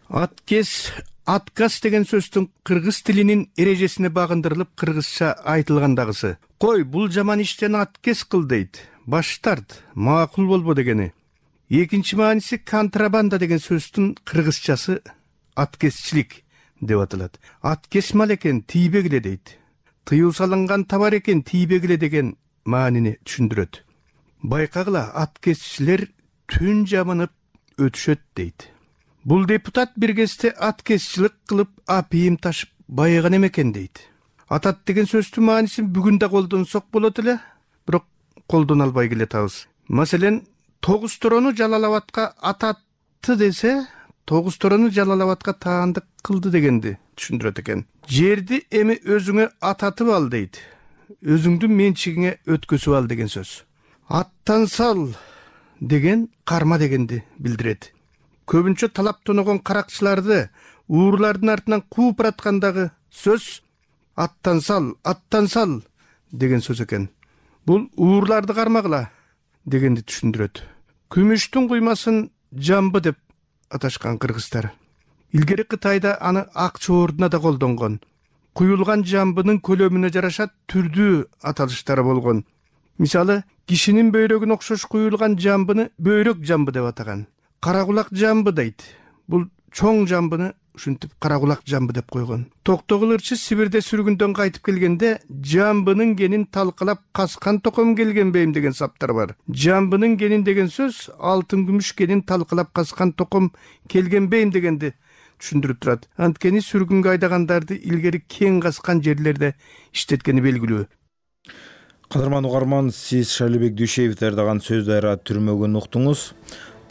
Отказ деген сөздүн кыргыз тилинин эрежесине багындырылып кыргызча айтылгандагысы. Кой, бул жаман иштен отказ кыл дейт. Баш тарт, макул болбо дегени. Экинчи мааниси контрабанда деген сөздүн кыргызчасы откезчилик деп аталат. Откез мал экен, тийбегиле дейт. Тыюу салынган товар экен, тийбегиле деген маанини түшүндүрөт. Байкагыла, откезчилер түн жамынып өтүшөт дейт. Бул депутат бир кезде откезчилик кылып апийим ташып байыган экен дейт. Атат деген сөздүн маанисин бүгүн да колдонсок болот эле, бирок колдоно албай келатабыз. Маселен, тогуз торону Жалалабадка ататты десе, тогуз торону Жалалабадка таандык кылды дегенди түшүндүрөт экен. Жерди эми өзүңө ататып ал дейт. Өзүңдүн менчигиңе өткөзүп ал деген сөз. Аттан сал деген карма дегенди билдирет. Көбүнчө талап тоногон каракчыларды уурлардын артынан кууп бараткандагы сөз аттан сал деген сөз экен. Бул уурларды кармагыла дегенди түшүндүрөт. Күмүштүн куймасын жамбы деп аташкан кыргыздар. Илгери Кытайда аны акча ордуна да колдонгон. Куюлган жамбынын көлөмүнө жараша түрдүү аталыштары болгон. Мисалы, кишинин бөйрөгүнө окшош куюлган жамбыны бөйрөк жамбы деп атаган. Каракулак жамбы дейт. Бул чоң жамбыны ушинтип каракулак жамбы деп койгон. Токтогул ырчы Сибирде сүргүндөн кайтып келгенде жамбынын генин талкалап каскан током келген бейим деген саптар бар. Жамбынын генин деген сөз алтын күмүш генин талкалап каскан током келген бейим дегенди түшүндүрүп турат. Анткени сүргүнгө айдагандарды илгери кең каскан жерлерде иштеткени белгилүү. Кадырман угарман, сиз Шайлообек Дүйшеев даярдаган сөз дайра түрмөгүн уктуңуз.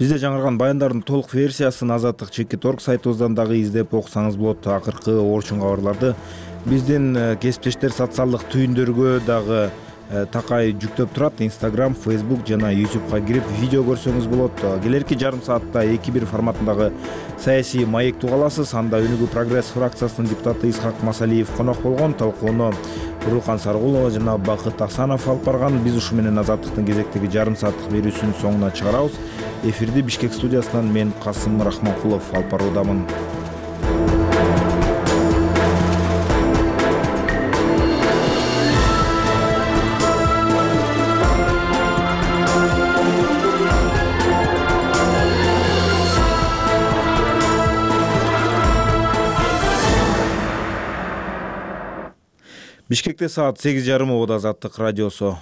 Бизде жаңырган баяндардын толук версиясын Азаттык Чекит.org сайтыбыздан дагы издеп окусаңыз болот. Акыркы орчун кабарларды биздин кесиптештер социалдык түйүндөргө дагы такай жүктөп турат. Instagram, Facebook жана YouTubeга кирип видео көрсөңүз болот. Келерки жарым саатта 2-1 форматындагы саясий маекту каласыз. Анда Өнүгүү Прогресс фракциясынын депутаты Исхак Масалиев конок болгон. Талкууну Буруукан Саргулова жана Бакыт Аксанов алып барган. Биз ушу менен Азаттыктын кезектеги жарым сааттык берүүсүнүн соңуна чыгарабыз. Эфирди Бишкек студиясынан мен Касым Рахманкулов алып баруудамын. Бишкекте саат 8:30 убада Азаттык радиосу.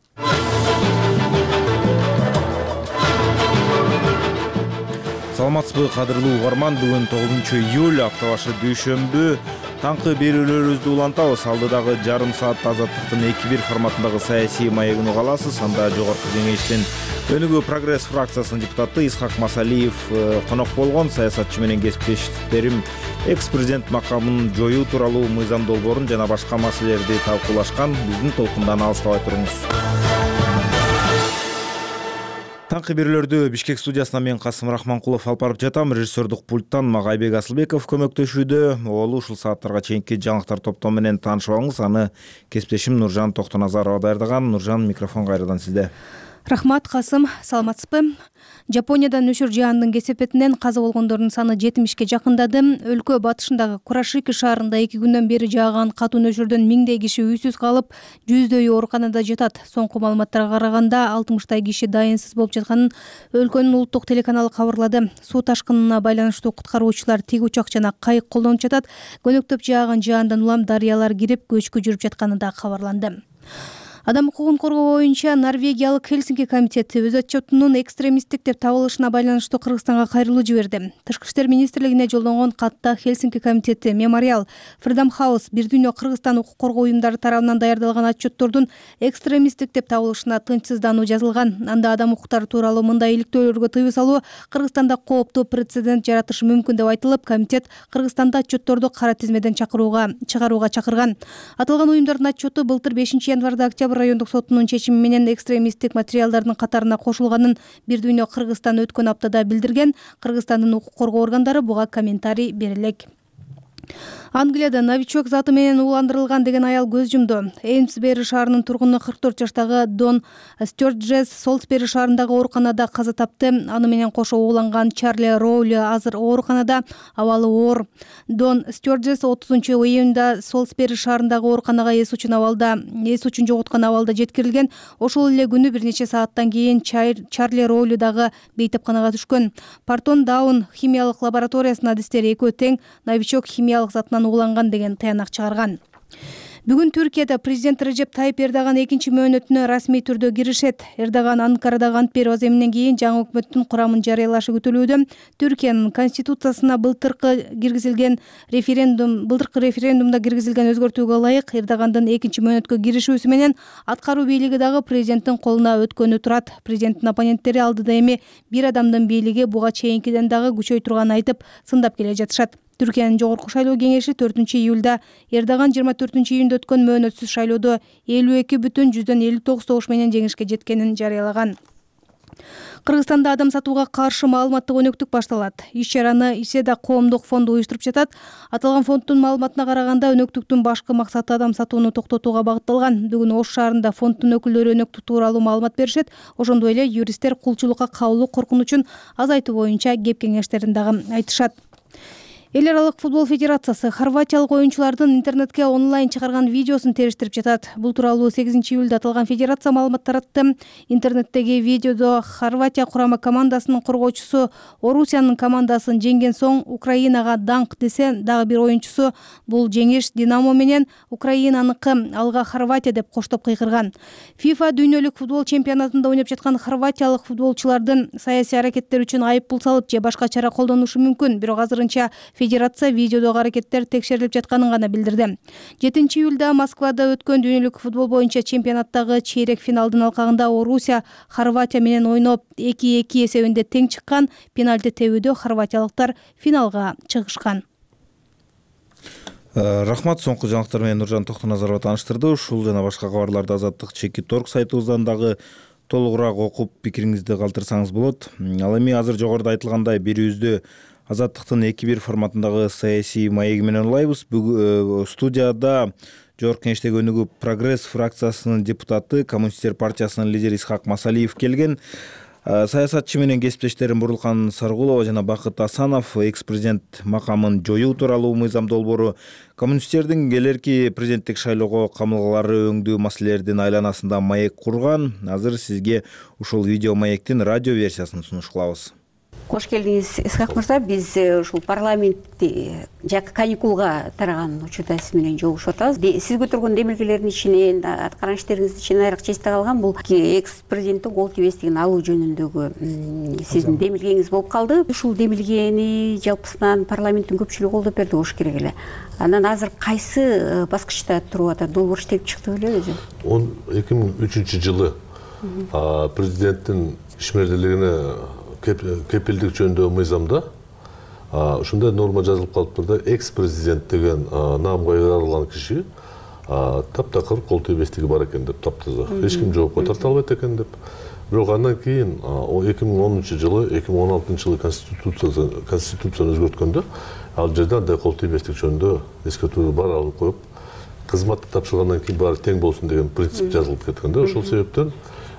Саламатсызбы кадырлуу угарман, бүгүн 9-июль, апта башы дүйшөмбү. Таңкы берүүлөрүбүздү улантабыз. Алдыдагы жарым саатта Азаттыктын 2-1 форматындагы саясий маегин угаласыз. Анда жогорку кеңештин Өнүгүү Прогресс фракциясынын депутаты Исхак Масалиев конок болгон. Саясатчы менен кесиптештерим экс-президент макамын жоюу тууралуу мыйзам долбоорун жана башка маселелерди талкуулашкан. Биздин толкундан алыстабай туруңуз. Таңкы берүүлөрдү Бишкек студиясынан мен Касым Рахманкулов алып барып жатам. Режиссердук пульттан Магайбек Асылбеков көмөктөшүүдө. Олу ушул сааттарга чейинки жаңылыктар топтому менен таанышып алыңыз. Аны кесиптешим Нуржан Токтоназарова даярдаган. Нуржан, микрофон кайрадан сизде. Рахмат, Касым. Саламатсызбы? Жапонияда нөшөр жаандын кесепетинен каза болгондордун саны 70-ке жакындады. Өлкө батышындагы Курашики шаарында 2 күндөн бери жааган катуу нөшөрдөн миңдей киши үйсүз калып, жүздөйү ооруканада жатат. Соңку маалыматтарга караганда 60 киши дайынсыз болуп жатканын өлкөнүн улуттук телеканалы кабарлады. Суу ташкынына байланыштуу куткаруучулар тиг учак жана кайык колдонуп жатат. Көнөктөп жааган жаандан улам дарыялар кирип, көчкү жүрүп жатканы да кабарланды. Адам укугун коргоо боюнча Норвегиялык Хельсинки комитети өз отчетунун экстремисттик деп табылышына байланыштуу Кыргызстанга кайрылуу жиберди. Тышкы иштер министрлигине жолдонгон катта Хельсинки комитети Мемориал, Freedom House, Бир дүйнө Кыргызстан укук коргоо уюмдары тарабынан даярдалган отчеттордун экстремисттик деп табылышына тынчсыздануу жазылган. Анда адам укуктары тууралуу мындай иликтөөлөргө тыюу салуу Кыргызстанда кооптуу прецедент жаратышы мүмкүн деп айтылып, комитет Кыргызстанда отчетторду кара тизмеден чыгарууга чакырган. Аталган уюмдардын отчету былтыр 5-январда Октябрь райондук сотунун чечими менен экстремисттик материалдардын катарына кошулганын Бир дүйнө Кыргызстан өткөн аптада билдирген. Кыргызстандын укук коргоо органдары буга комментарий бере элек. Англияда новичок заты менен ууландырылган деген аял көз жумду. Эймсбери шаарынын тургуну 44 жаштагы Дон Стюарджес Солсбери шаарындагы ооруканада каза тапты. Аны менен кошо ууланган Чарли Роули азыр ооруканада, абалы оор. Дон Стюарджес 30-июнда Солсбери шаарындагы ооруканага эс учун жоготкон абалда жеткирилген. Ошол эле күнү бир нече сааттан кийин Чарли Роули дагы бейтапканага түшкөн. Партон Даун химиялык лабораториясынын адистери экөө тең новичок химиялык затынан ууланган деген таянак чыгарган. Бүгүн Түркияда президент Режеп Тайип Эрдоган 2-чи мөөнөтүнө расмий түрдө киришет. Эрдоган Анкарадагы ант берүү аземинен кийин жаңы өкмөттүн курамын жарыялашы күтүлүүдө. Түркиянын конституциясына былтыркы референдумда киргизилген өзгөртүүгө ылайык Эрдогандын 2-чи мөөнөткө киришүүсү менен аткаруу бийлиги дагы президенттин колуна өткөнү турат. Президенттин оппоненттери алдыда эми бир адамдын бийлиги буга чейинкиден дагы күчөй турганын айтып, сындап келе жатышат. Түркиянын жогорку шайлоо кеңеши 4-июлда Эрдоган 24-июнда өткөн мөөнөтсүз шайлоодо 52,59 добуш менен жеңишке жеткенин жарыялаган. Кыргызстанда адам сатууга каршы маалыматтык өнөктүк башталат. Иш-чараны Иседа коомдук фонду уюштуруп жатат. Аталган фонддун маалыматына караганда өнөктүктүн башкы максаты адам сатууну токтотууга багытталган. Бүгүн Ош шаарында фонддун өкүлдөрү өнөктүк тууралуу маалымат беришет. Ошондой эле юристтер кулчулукка кабылуу коркунучун азайтуу боюнча кеп кеңештерин дагы айтышат. Эл аралык футбол федерациясы хорватиялык оюнчулардын интернетке онлайн чыгарган видеосун териштирип жатат. Бул тууралуу 8-июлда аталган федерация маалымат таратты. Интернеттеги видеодо Хорватия курама командасынын коргоочусу Орусиянын командасын жеңген соң Украинага даңк десе, дагы бир оюнчусу бул жеңиш Динамо менен Украинаныкы, алга Хорватия деп коштоп кыйкырган. FIFA дүйнөлүк футбол чемпионатында ойноп жаткан хорватиялык футболчулардын саясий аракеттери үчүн айып пул салып же башка чара колдонушу мүмкүн. Бирок азырынча Федерация видеодогу аракеттер текшерилип жатканын гана билдирди. 7-июлда Москвада өткөн дүйнөлүк футбол боюнча чемпионаттагы чейрек финалдын алкагында Орусия Хорватия менен ойноп 2-2 эсебинде тең чыккан. Пенальти тебүүдө хорватиялыктар финалга чыгышкан. Рахмат, соңку жаңылыктар менен Нуржан Токтоназарова тааныштырды. Ушул жана башка кабарларды Азаттык чеки торг сайтыбыздан дагы толугураак окуп пикириңизди калтырсаңыз болот. Ал эми азыр жогоруда айтылгандай бирибизде Азаттыктын 2-1 форматындагы саясий маеги менен улайбыз. Бүгүн студияда Жогорку Кеңештеги өнүгүү Прогресс фракциясынын депутаты, Коммунисттер партиясынын лидери Исхак Масалиев келген. Саясатчы менен кесиптештерим Бурурлкан Саргулова жана Бакыт Асанов экс-президент макамын жоюу тууралуу мыйзам долбоору, коммунисттердин келерки президенттик шайлоого камылгалары өңдүү маселелердин айланасында маек курган. Азыр сизге ушул видео маектин радио версиясын сунуш кылабыз. Кош келдиңиз, Исхак мырза. Биз ушул парламентти жакы каникулга тараган учурда сиз менен жолугушуп атабыз. Сиз көтөргөн демилгелердин ичинен, аткарган иштериңиздин ичинен айрыкча эсте калган бул экс-президенттин кол тийбестигин алуу жөнүндөгү сиздин демилгеңиз болуп калды. Ушул демилгени жалпысынан парламенттин көпчүлүгү колдоп берди болуш керек эле. Анан азыр кайсы баскычта туруп атат? Долбоор иштеп чыкты беле өзү? 2003-жылы президенттин ишмердүүлүгүнө кепилдик жөнүндөгү мыйзамда ушундай норма жазылып калыптыр да, экс-президент деген наамга ыйгарылган киши таптакыр кол тийбестиги бар экен деп таптаза. Эч ким жоопко тарта албайт экен деп. Бирок андан кийин 2010-жылы, 2016-жылы конституцияны өзгөрткөндө ал жерде андай кол тийбестик жөнүндө эскертүү бар алып коюп, кызматты тапшыргандан кийин баары тең болсун деген принцип жазылып кеткен да. Ошол себептен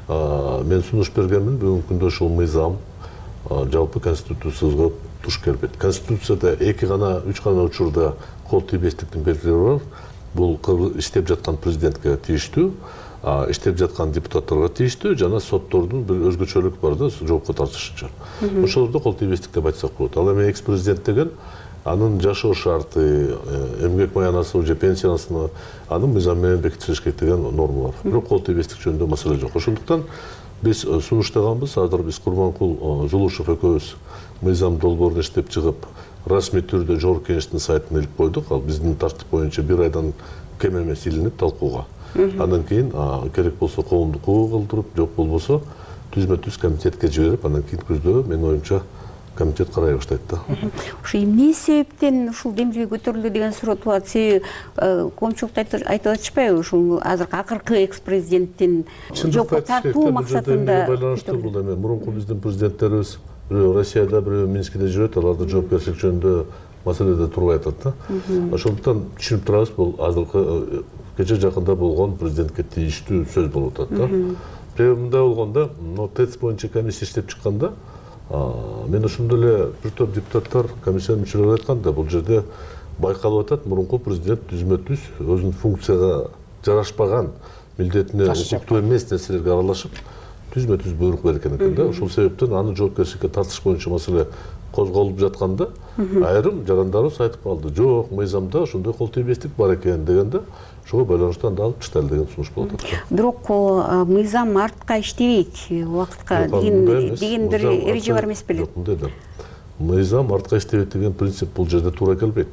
мен сунуш бергенмин. Бүгүнкү күндө ушул мыйзам жалпы конституциябызга туш келбейт. Конституцияда 3 гана учурда кол тийбестиктин белгилери бар. Бул иштеп жаткан президентке тийиштүү, иштеп жаткан депутаттарга тийиштүү жана соттордун бир өзгөчөлүк бар да, жоопко тартыш үчүн. Ошолорду кол тийбестик деп айтсак болот. Ал эми экс-президент деген анын жашоо шарты, эмгек маянасы же пенсиясына анын мыйзам менен бекитилиш керек деген норма бар. Бирок кол тийбестик жөнүндө маселе жок. Ошондуктан биз сунуштаганбыз. Азыр биз Курманкул Жулушев экөөбүз мыйзам долбоорун иштеп чыгып, расмий түрдө Жогорку Кеңештин сайтына илип койдук. Ал биздин тартип боюнча 1 айдан кем эмес илинип талкууга. Андан кийин керек болсо коомдук кылдырып, жок болбосо түзмө-түз комитетке жиберип, андан кийин күздө менин оюмча комитет карай баштайт да. Ушу эмне себептен ушул демилге көтөрүлдү деген суроо туулат. Себеби коомчулукта айтып атышпайбы? Ушул акыркы экс-президенттин жокко тартуу максатында байланыштуу. Бул эми мурунку биздин президенттерибиз бирөө Россияда, бирөө Минскиде жүрөт, аларды жоопкерчилик жөнүндө маселеде турбай атат да. Ошондуктан түшүнүп турабыз, бул азыркы кече жакында болгон президентке тийиштүү сөз болуп атат да. Мындай болгондо, ТЭЦ боюнча комиссия иштеп чыкканда, мен ошондо эле бир топ депутаттар, комиссиянын мүчөлөрү айтканда, бул жерде байкалып атат, мурунку президент түзмө-түз өзүнүн функцияга жарашпаган, милдетине укуктуу эмес нерселерге аралашып, түзмө-түз буйрук берген экен да. Ошол себептен аны жоопкерчиликке тартыш боюнча маселе козголуп жатканда, айрым жарандарыбыз айтып калды, жок, мыйзамда ошондой кол тийбестик бар экен дегенде, ошого байланыштуу анда алып чыктайлы деген сунуш болуп атат. Бирок мыйзам артка иштебейт, убакытка деген бир эреже бар эмес беле? Жок, мындай да. Мыйзам артка иштебейт деген принцип бул жерде туура келбейт.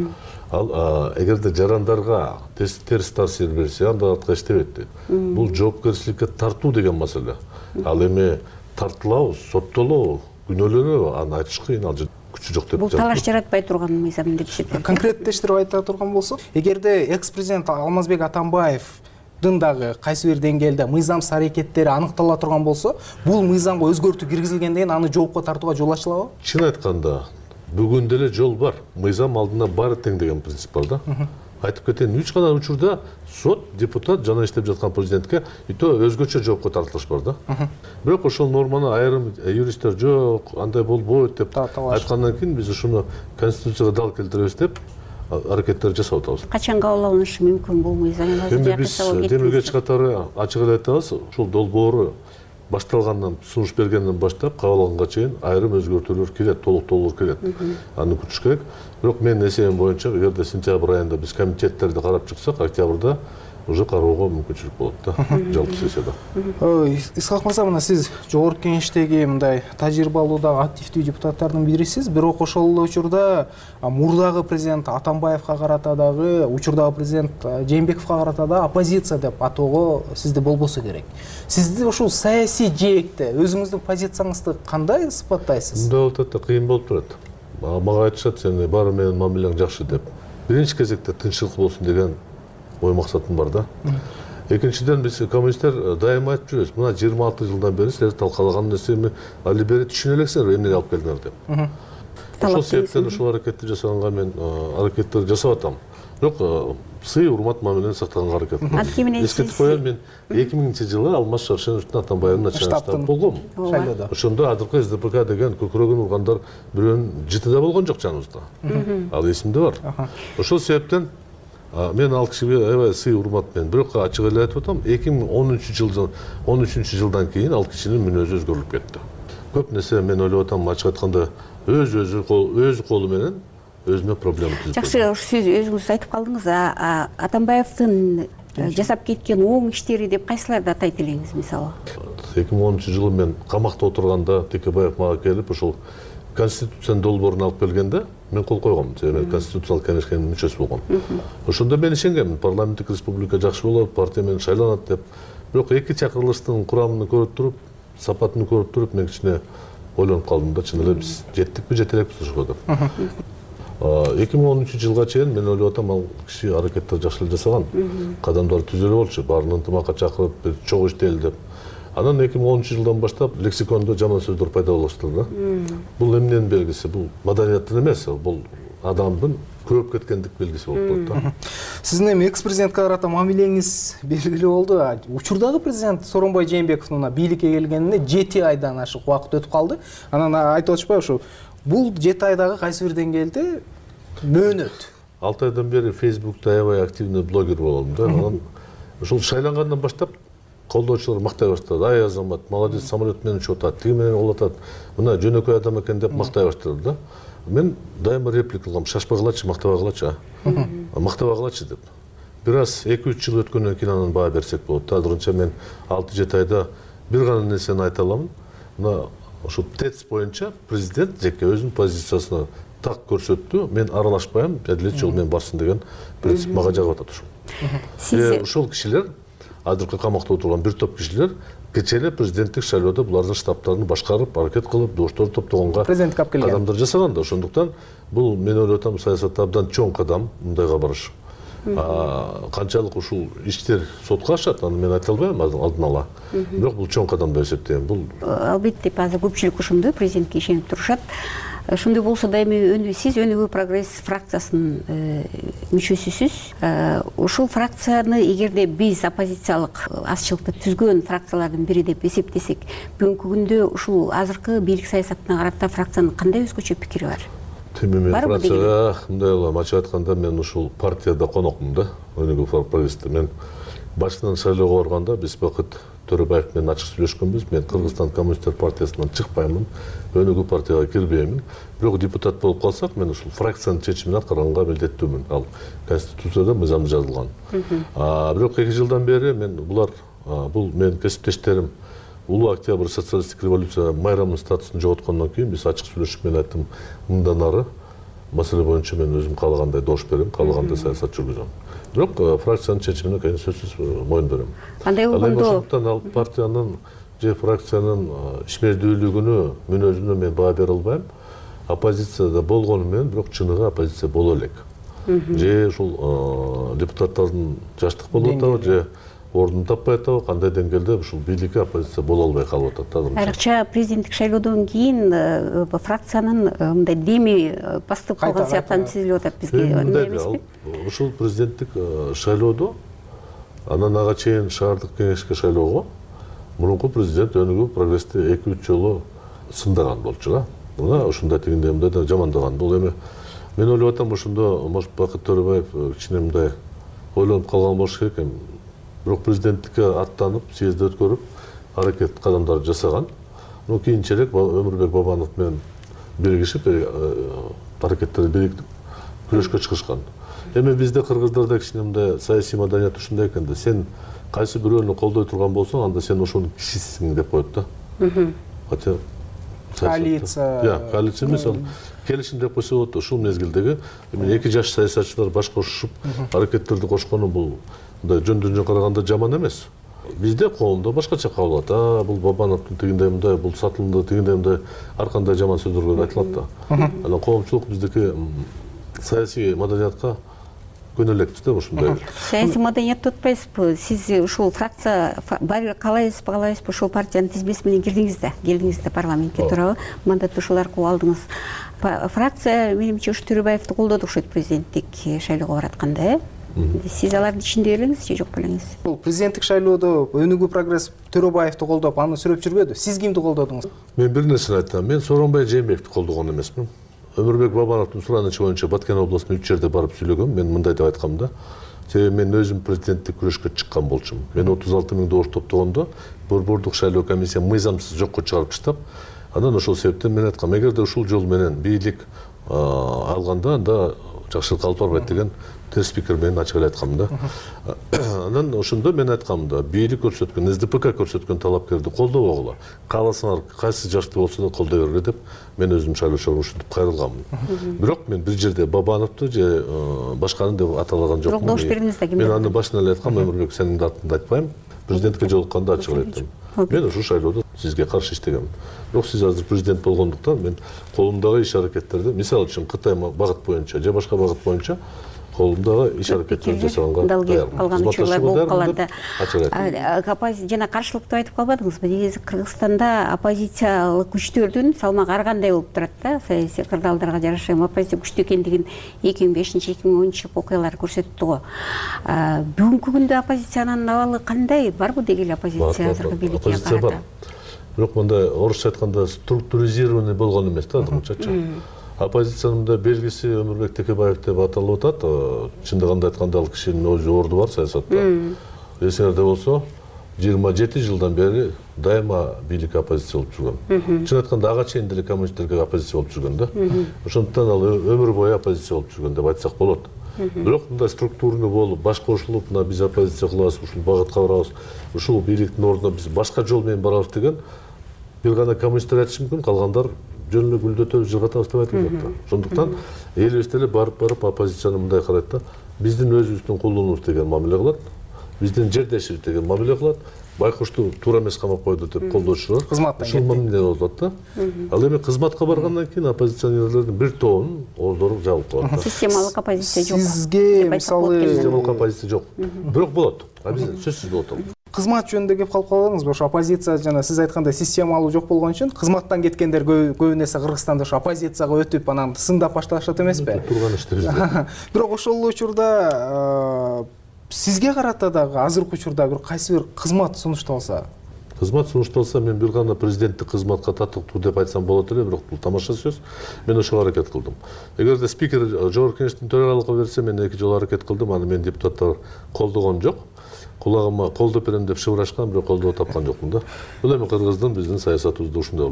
Ал эгерде жарандарга терс таасир берсе, анда артка иштебейт. Бул жоопкерчиликке тартуу деген маселе. Ал эми тартылабы, соттолобу, күнөөлөнөбү, аны айтыш кыйын, ал жерде күчү жок деп. Бул талаш жаратпай турган мыйзам деп эсептейт. Конкреттештирип айта турган болсок, эгерде экс-президент Алмазбек Атамбаевдин дагы кайсы бир деңгээлде мыйзамсыз аракеттери аныктала турган болсо, бул мыйзамга өзгөртүү киргизилгенден кийин аны жоопко тартууга жол ачылабы? Чын айтканда, бүгүн деле жол бар. Мыйзам алдына баары тең деген принцип бар да. Айтып кетейин, 3 гана учурда сот, депутат жана иштеп жаткан президентке өзгөчө жоопко тартылыш бар да. Бирок ошол норманы айрым юристтер жок, андай болбойт деп айткандан кийин биз ушуну конституцияга дал келтиребиз деп аракеттер жасап атабыз. Качан кабыл алынышы мүмкүн бул мыйзам? Эми биз демилгечи катары ачык эле айтабыз, ушул долбоору башталгандан, сунуш бергенден баштап кабыл алганга чейин айрым өзгөртүүлөр кирет, толук кирет. Аны күтүш керек. Бирок менин эсебим боюнча, эгерде сентябрь айында биз комитеттерди карап чыксак, октябрда уже кароого мүмкүнчүлүк болот да жалпы сессияда. Исхак мырза, мына сиз жогорку кеңештеги мындай тажрыйбалуудагы активдүү депутаттардын бирисиз, бирок ошол эле учурда мурдагы президент Атамбаевка карата дагы, учурдагы президент Жээнбековго карата да оппозиция деп атоого сизде болбосо керек. Сизди ушул саясий жээкте өзүңүздүн позицияңызды кандай сыпаттайсыз? Мындай болуп атат да, кыйын болуп турат. Мага айтышат, сен баары менен мамилең жакшы деп. Биринчи кезекте тынччылык болсун деген ой максатым бар да. Экинчиден биз коммунисттер дайыма айтып жүрөбүз. Мына 26 жылдан бери силер талкалаган нерсени али бери түшүнө элексиңер, эмнеге алып келдиңер деп. Ошол себептен ушул аракетти жасаганга мен аракеттерди жасап атам. Бирок сый, урмат, мамилени сактаганга аракет кылам. Эскертип коеюн, мен 2000-жылы Алмаз Шаршеновичтин Атамбаевдин начальник штаб болгом. Ошондо азыркы СДПК деген көкүрөгүн ургандар бирөөнүн жыты да болгон жок жаныбызда. Ал эсимде бар. Ошол себептен мен ал кишиге аябай сый, урмат менен, бирок ачык эле айтып атам, 2013 жылдан кийин ал кишинин мүнөзү өзгөрүлүп кетти. Көп нерсе мен ойлоп атам, ачык айтканда өз колу менен өзүнө проблема түзүп. Жакшы, сиз өзүңүз айтып калдыңыз, Атамбаевдин жасап кеткен оң иштери деп кайсыларды атайт элеңиз, мисалы? 2010 жылы мен камакта отурганда Текебаев мага келип, ошол Конституциянын долбоорун алып келгенде мен кол койгом, себеби Конституциялык кеңештин мүчөсү болгом. Ошондо мен ишенгем, парламенттик республика жакшы болот, партия менен шайланат деп. Бирок эки чакырылыштын курамын көрүп туруп, сапатын көрүп туруп, мен кичине ойлонуп калдым да, чын эле биз жеттикпи, жете элекпиз ошого деп. 2013 жылга чейин мен ойлоп атам, ал киши аракеттер жакшы эле жасаган, кадамдар түзө эле болчу, баарын ынтымакка чакырып, бир чогуу иштейли деп. Анан 2010 жылдан баштап лексикондо жаман сөздөр пайда боло баштады да. Бул эмненин белгиси? Бул маданияттын эмес, бул адамдын көрүп кеткендик белгиси болуп турат да. Сиздин эми экс-президентке карата мамилеңиз белгилүү болду. Учурдагы президент Сооронбай Жээнбековдун бийликке келгенине 7 айдан ашык убакыт өтүп калды. Анан айтып атышпайбы ушу? Бул 7 айдагы кайсы бир деңгээлде мөөнөт? 6 айдан бери Facebook'та аябай активный блогер болдум да. Анан ошол шайлангандан баштап колдоочулар мактай баштады. Ай Азамат, молодец, самолет менен учуп атат, тиги менен ол атат. Мына жөнөкөй адам экен деп мактай баштады да. Мен дайыма реплика кылгам, шашпагылачы, мактабагылачы. Мактабагылачы деп. Бир аз 2-3 жыл өткөндөн кийин анан баа берсек болот да. Азырынча мен 6-7 айда бир гана нерсени айта аламын. Мына ошо ТЭЦ боюнча президент жеке өзүнүн позициясына так көрсөттү. Мен аралашпайм, әдилет жол мен барсын деген принцип мага жагып атат ошол. Ошол кишилер, азыркы камакта отурган бир топ кишилер, кечээ президенттик шайлоодо булардын штабтарын башкарып, аракет кылып, доштор топтогонго кадамдар жасаган да. Ошондуктан бул мен ойлоп атам, саясатта абдан чоң кадам мындайга барыш. Канчалык ушул иштер сотко ашат, аны мен айта албайм алдын ала. Бирок бул чоң кадам деп эсептейм. Бул албетте азыр көпчүлүк ошондой президентке ишенип турушат. Ошондой болсо да эми сиз Өнүгүү прогресс фракциясынын мүчөсүсүз. Ушул фракцияны эгерде биз оппозициялык азчылыкты түзгөн фракциялардын бири деп эсептесек, бүгүнкү күндө ушул азыркы бийлик саясатына карата фракциянын кандай өзгөчө пикири бар? Мен фракцияга мындай улам, ачык айтканда мен ушул партияда конокмун да, Өнүгүү прогрессте. Мен башынан шайлоого барганда биз Бакыт Төрөбаев менен ачык сүйлөшкөнбүз. Мен Кыргызстан коммунисттер партиясынан чыкпаймын, Өнүгүү партияга кирбеймин. Бирок депутат болуп калсак, мен ушул фракциянын чечимин аткарганга милдеттүүмүн. Ал Конституцияда мыйзамда жазылган. Бирок 2 жылдан бери мен бул менин кесиптештерим Улуу Октябрь социалисттик революция майрамынын статусун жоготкондон кийин биз ачык сүйлөшүп, мен айттым, мындан ары маселе боюнча мен өзүм каалагандай дош берем, каалагандай саясат жүргүзөм. Бирок фракциянын чечимине сөзсүз моюн берем. Кандай болгондо ошондуктан ал партиянын же фракциянын ишмердүүлүгүнө, мүнөзүнө мен баа бере албайм. Оппозицияда болгону менен, бирок чыныгы оппозиция боло элек. Же ушул депутаттардын жаштык болуп атабы, же ордун таппай атабы, кандай деңгээлде ушул бийликке оппозиция боло албай калып атат. Айрыкча президенттик шайлоодон кийин фракциянын мындай деми бастып калган сыяктанып сезилип атат бизге. Мындай ушул президенттик шайлоодо анан ага чейин шаардык кеңешке шайлоого мурунку президент Өнүгүү прогрессти 2-3 жолу сындаган болчу да. Мына ушундай тигиндей мындай да жамандаган. Бул эми мен ойлоп атам, ошондо может Бакыт Төрөбаев кичине мындай ойлонуп калган болуш керек. Бирок президенттикке аттанып, съезди өткөрүп, аракет кадамдар жасаган. Но кийинчерээк Өмүрбек Бабанов менен биригишип аракеттерди бириктип күрөшкө чыгышкан. Эми бизде кыргыздарда кичине мындай саясий маданият ушундай экен да, сен кайсы бирөөнү колдой турган болсоң, анда сен ошонун кишисиң деп коет да. Хотя коалиция эмес, ал келишим деп койсо болот. Ушул мезгилдеги эки жаш саясатчылар баш кошушуп аракеттерди кошкону бул мындай жөндөн караганда жаман эмес. Бизде коомдо башкача кабыл алат. Бул Бабановдун тигиндей мындай, бул сатылымды тигиндей мындай ар кандай жаман сөздөр айтылат да. Анан коомчулук биздики саясий маданиятка көнөлөктү да ушундай. Саясий маданиятты утпайсызбы? Сиз ушул фракция каалайбызбы, ушул партиянын тизмеси менен келдиңиз да парламентке туурабы? Мандатты ушул аркылуу алдыңыз. Фракция менимче ушу Төрөбаевди колдоду окшойт президенттик шайлоого баратканда, Сиз алардын ичинде элеңиз же жок белеңиз? Бул президенттик шайлоодо өнүгүү прогресс Төрөбаевди колдоп, аны сүрөп жүрбөдү. Сиз кимди колдодуңуз? Мен бир нерсени айтам. Мен Сооронбай Жээнбековди колдогон эмесмин. Өмүрбек Бабановдун суранычы боюнча Баткен областына 3 жерде барып сүйлөгөм. Мен мындай деп айткам да. Себеби мен өзүм президенттик күрөшкө чыккан болчумун. Мен 36 000 доош топтогондо борбордук шайлоо комиссия мыйзамсыз жокко чыгарып таштап, анан ошол себептен мен айткам, эгерде ушул жол менен бийлик алганда анда жакшылык алып барбайт деген терс пикир менен ачык эле айткам да. Анан ошондо мен айткам да, бийлик көрсөткөн, СДПК көрсөткөн талапкерди колдобогула. Кааласаңар кайсы жашты болсо да колдой бергиле деп мен өзүм шайлоочу ушинтип кайрылганмын. Бирок мен бир жерде Бабановду же башканы деп аталаган жокмун. Бирок дош бердиңиз да кимге? Мен аны башынан эле айткам, Өмүрбек сенин атыңды айтпайм. Президентке жолукканда ачык эле айттым. Мен ушул шайлоодо сизге каршы иштегем. Бирок сиз азыр президент болгондуктан мен колумдагы иш аракеттерди, мисалы үчүн Кытай багыт боюнча же башка багыт боюнча колумдагы иш аракеттерди жасаганга даярмын. Калган учурлар болуп калат. Жана каршылык деп айтып калбадыңызбы? Негизи Кыргызстанда оппозициялык күчтөрдүн салмагы ар кандай болуп турат да, саясий кырдаалдарга жараша оппозиция күчтүү экендигин 2005-2010 окуялар көрсөттү го. Бүгүнкү күндө оппозициянын абалы кандай? Барбы дегеле оппозиция азыркы бийликке карата? Бирок мындай орусча айтканда структуризированный болгон эмес да, адымчачы. Оппозициянын да белгиси Өмүрбек Текебаев деп аталып атат. Чындыгында айтканда ал кишинин өзү орду бар саясатта. Эсиңерде болсо, 27 жылдан бери дайыма бийлик оппозиция болуп жүргөн. Чын айтканда ага чейин деле коммунисттерге оппозиция болуп жүргөн да. Ошондуктан ал өмүр бою оппозиция болуп жүргөн деп айтсак болот. Бирок мындай структурный болуп, баш кошулуп, мына биз оппозиция кылабыз, ушул багытка барабыз, ушул бийликтин ордуна биз башка жол менен барабыз деген бир гана коммунисттер айтышы мүмкүн, калгандар жөн эле гүлдөтөбүз, жыргатабыз деп айтып жатат. Ошондуктан элибиз деле барып оппозицияны мындай карайт да, биздин өзүбүздүн кулунубуз деген мамиле кылат, биздин жердешибиз деген мамиле кылат, байкушту туура эмес камап койду деп колдоочулар. Ушул мамиле болот да. Ал эми кызматка баргандан кийин оппозиционерлердин бир тобунун ооздору жабылып калат. Системалык оппозиция жок. Сизге мисалы системалык оппозиция жок. Бирок болот. Сөзсүз болот. Кызмат жөнүндө кеп калып калдыңызбы? Ошо оппозиция жана сиз айткандай системалуу жок болгон үчүн кызматтан кеткендер көбүн эсе Кыргызстанда ошо оппозицияга өтүп, анан сындап башташат эмеспи? Турган иштебиз. Бирок ошол учурда сизге карата дагы азыркы учурда бир кайсы бир кызмат сунушталса? Кызмат сунушталса, мен бир гана президенттик кызматка татыктуу деп айтсам болот эле, бирок бул тамаша сөз. Мен ошого аракет кылдым. Эгерде спикер Жогорку Кеңештин төрагалыгы берсе, мен 2 жолу аракет кылдым, аны мен депутаттар колдогон жок. Кулагыма колдоп берем деп шыбырашкан, бирок колдоо тапкан жокмун да. Бул эми Кыргыздын биздин саясатыбызда ушундай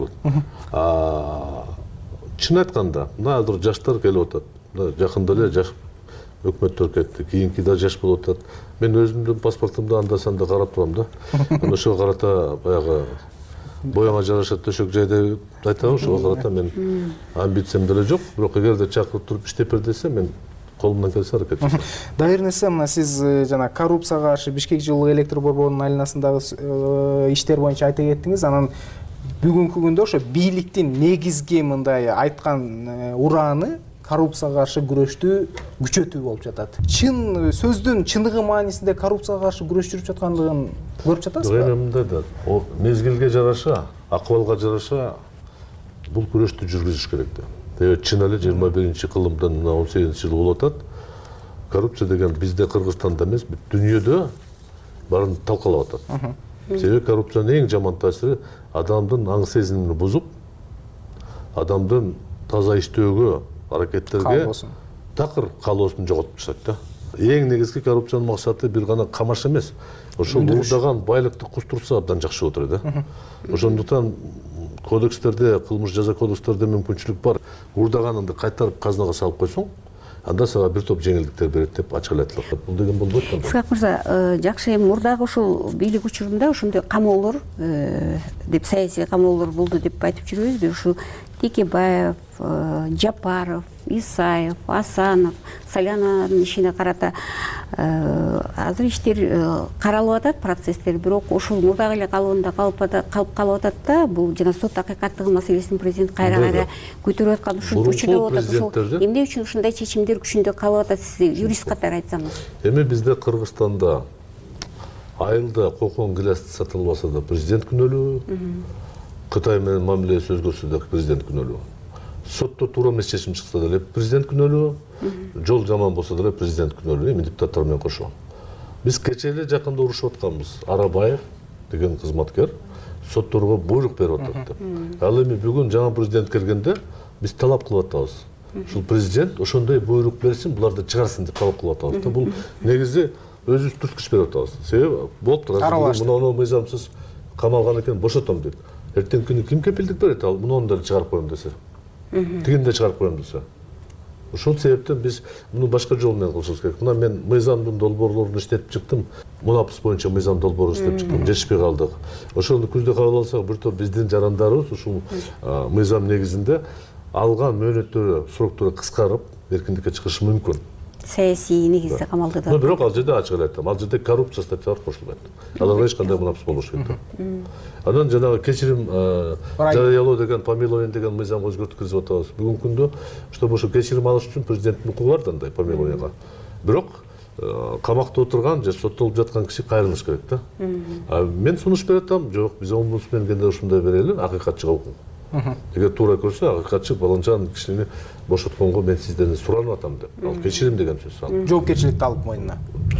болот. Чын айтканда, мына азыр жаштар келип атат. Жакында эле жаш өкмөттөр кетти, кийинки да жаш болуп атат. Мен өзүмдүн паспортумду анда-санда карап турам да. Ошого карата баягы боюңа жараша төшөк жайдай айтабы, ошого карата мен амбициям деле жок, бирок эгерде чакырып туруп иштеп бер десе, мен колумдан келсе аракет жасайм. Дайыр нерсе, мына сиз жана коррупцияга каршы Бишкек жылуу электр борборунун айланасындагы иштер боюнча айта кеттиңиз. Анан бүгүнкү күндө ошо бийликтин негизги мындай айткан урааны коррупцияга каршы күрөштү күчөтүү болуп жатат. Чын сөздүн чыныгы маанисинде коррупцияга каршы күрөш жүрүп жаткандыгын көрүп жатасызбы? Эми мындай да, мезгилге жараша, акыбалга жараша бул күрөштү жүргүзүш керек да. Чын эле 21-кылымдан 18-жыл болуп атат. Коррупция деген бизде Кыргызстанда эмес, бүт дүйнөдө барын талкалап атат. Себеби коррупциянын эң жаман таасири адамдын аң сезимин бузуп, адамдын таза иштөөгө, аракеттерге такыр каалоосун жоготуп тастайт да. Эң негизги коррупциянын максаты бир гана камаш эмес. Ошол уурдаган байлыкты кустурса абдан жакшы болот эле да. Ошондуктан кодекстерде, кылмыш жаза кодекстерде мүмкүнчүлүк бар. Уурдаганыңды кайтарып казынага салып койсоң, анда сага бир топ жеңилдиктер берет деп ачык эле айтылат. Бул деген болбойт да. Исхак мырза, жакшы, эми мурдагы ушул бийлик учурунда ошондой камоолор деп, саясий камоолор болду деп айтып жүрбөйбүзбү? Ушу Текебаев, Жапаров, Исаев, Асанов, Салянанын ишине карата азыр иштер каралып атат, процесстер, бирок ошол мурдагы эле калыбында калып калып атат да. Бул жана сот акыйкаттыгы маселесин президент кайра көтөрүп аткан учурда атат. Ошол эмне үчүн ушундай чечимдер күчүндө калып атат, сиз юрист катары айтсаңыз? Эми бизде Кыргызстанда айылда кокон гилясты сатылып алса да президент күнөөлүү, Кытай менен мамилеси өзгөрсө да президент күнөөлүү. Сотто туура эмес чечим чыкса деле президент күнөөлүү, жол жаман болсо деле президент күнөөлүү, эми депутаттар менен кошо. Биз кечээ эле жакында урушуп атканбыз. Арабаев деген кызматкер сотторго буйрук берип атат деп. Ал эми бүгүн жаңы президент келгенде биз талап кылып атабыз. Ушул президент ошондой буйрук берсин, буларды чыгарсын деп талап кылып атабыз. Бул негизи өзүбүз түрткүч берип атабыз. Себеби болуптур, муну мыйзамсыз камалган экен, бошотом дейт. Эртең күнү ким кепилдик берет? Ал муну да чыгарып коем десе. Тигин да чыгарып коем десе. Ошол себептен биз муну башка жол менен кылышыбыз керек. Мына мен мыйзамдын долбоорлорун иштетип чыктым. Мунапс боюнча мыйзам долбоору иштеп чыктым. Жетишпей калдык. Ошону күздө кабыл алсак, бир топ биздин жарандарыбыз ушул мыйзам негизинде алган мөөнөттөрү, сроктору кыскарып, эркиндикке чыгышы мүмкүн. Саясий негизде камалды да. Бирок ал жерде ачык эле айтам, ал жерде коррупция статьялары кошулбайт. Аларга эч кандай мунапс болбошу керек. Анан жанагы кечирим жарыялоо деген, помилование деген мыйзамга өзгөртүү киргизип атабыз. Бүгүнкү күндө чтобы ошо кечирим алыш үчүн президенттин укугу бар да андай помилованияга. Бирок камакта отурган же соттолуп жаткан киши кайрылыш керек да. Мен сунуш берип атам, жок, биз омбудсменге ушундай берели, акыйкатчыга укук. Эгер туура көрсө, акыйкатчы баланчан кишини бошотконго мен сизден суранып атам деп. Ал кечирим деген сөз ал. Жоопкерчиликти алып мойнуна.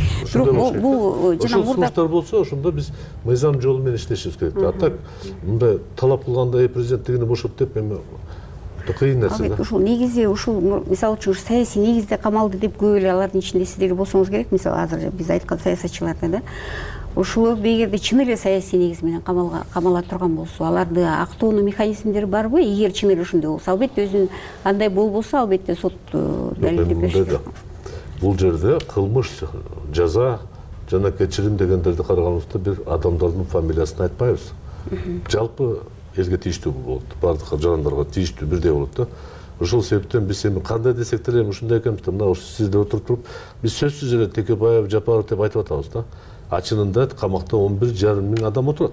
Бирок бул жана мурда болсо, ошондо биз мыйзам жолу менен иштешибиз керек. А так мындай талап кылганда президент тигини бошот деп эми кыйын нерсе да. Ушул негизи, ушул мисалы үчүн саясий негизде камалды деп көп эле алардын ичинде сиздер болсоңуз керек. Мисалы азыр биз айткан саясатчыларды да. Ушулар эгерде чын эле саясий негиз менен камала турган болсо, аларды актоонун механизмдери барбы? Эгер чын эле ушундай болсо, албетте өзүнүн андай болбосо, албетте сот далилдеп бериши керек. Бул жерде кылмыш, жаза жана кечирим дегендерди караганыбызда бир адамдардын фамилиясын айтпайбыз. Жалпы элге тийиштүү болот, бардык жарандарга тийиштүү бирдей болот да. Ошол себептен биз эми кандай десек деле ушундай экенбиз да, мына сиздер отуруп туруп биз сөзсүз эле Текебаев, Жапаров деп айтып атабыз да. Ачынында камакта 11,5 миң адам отурат.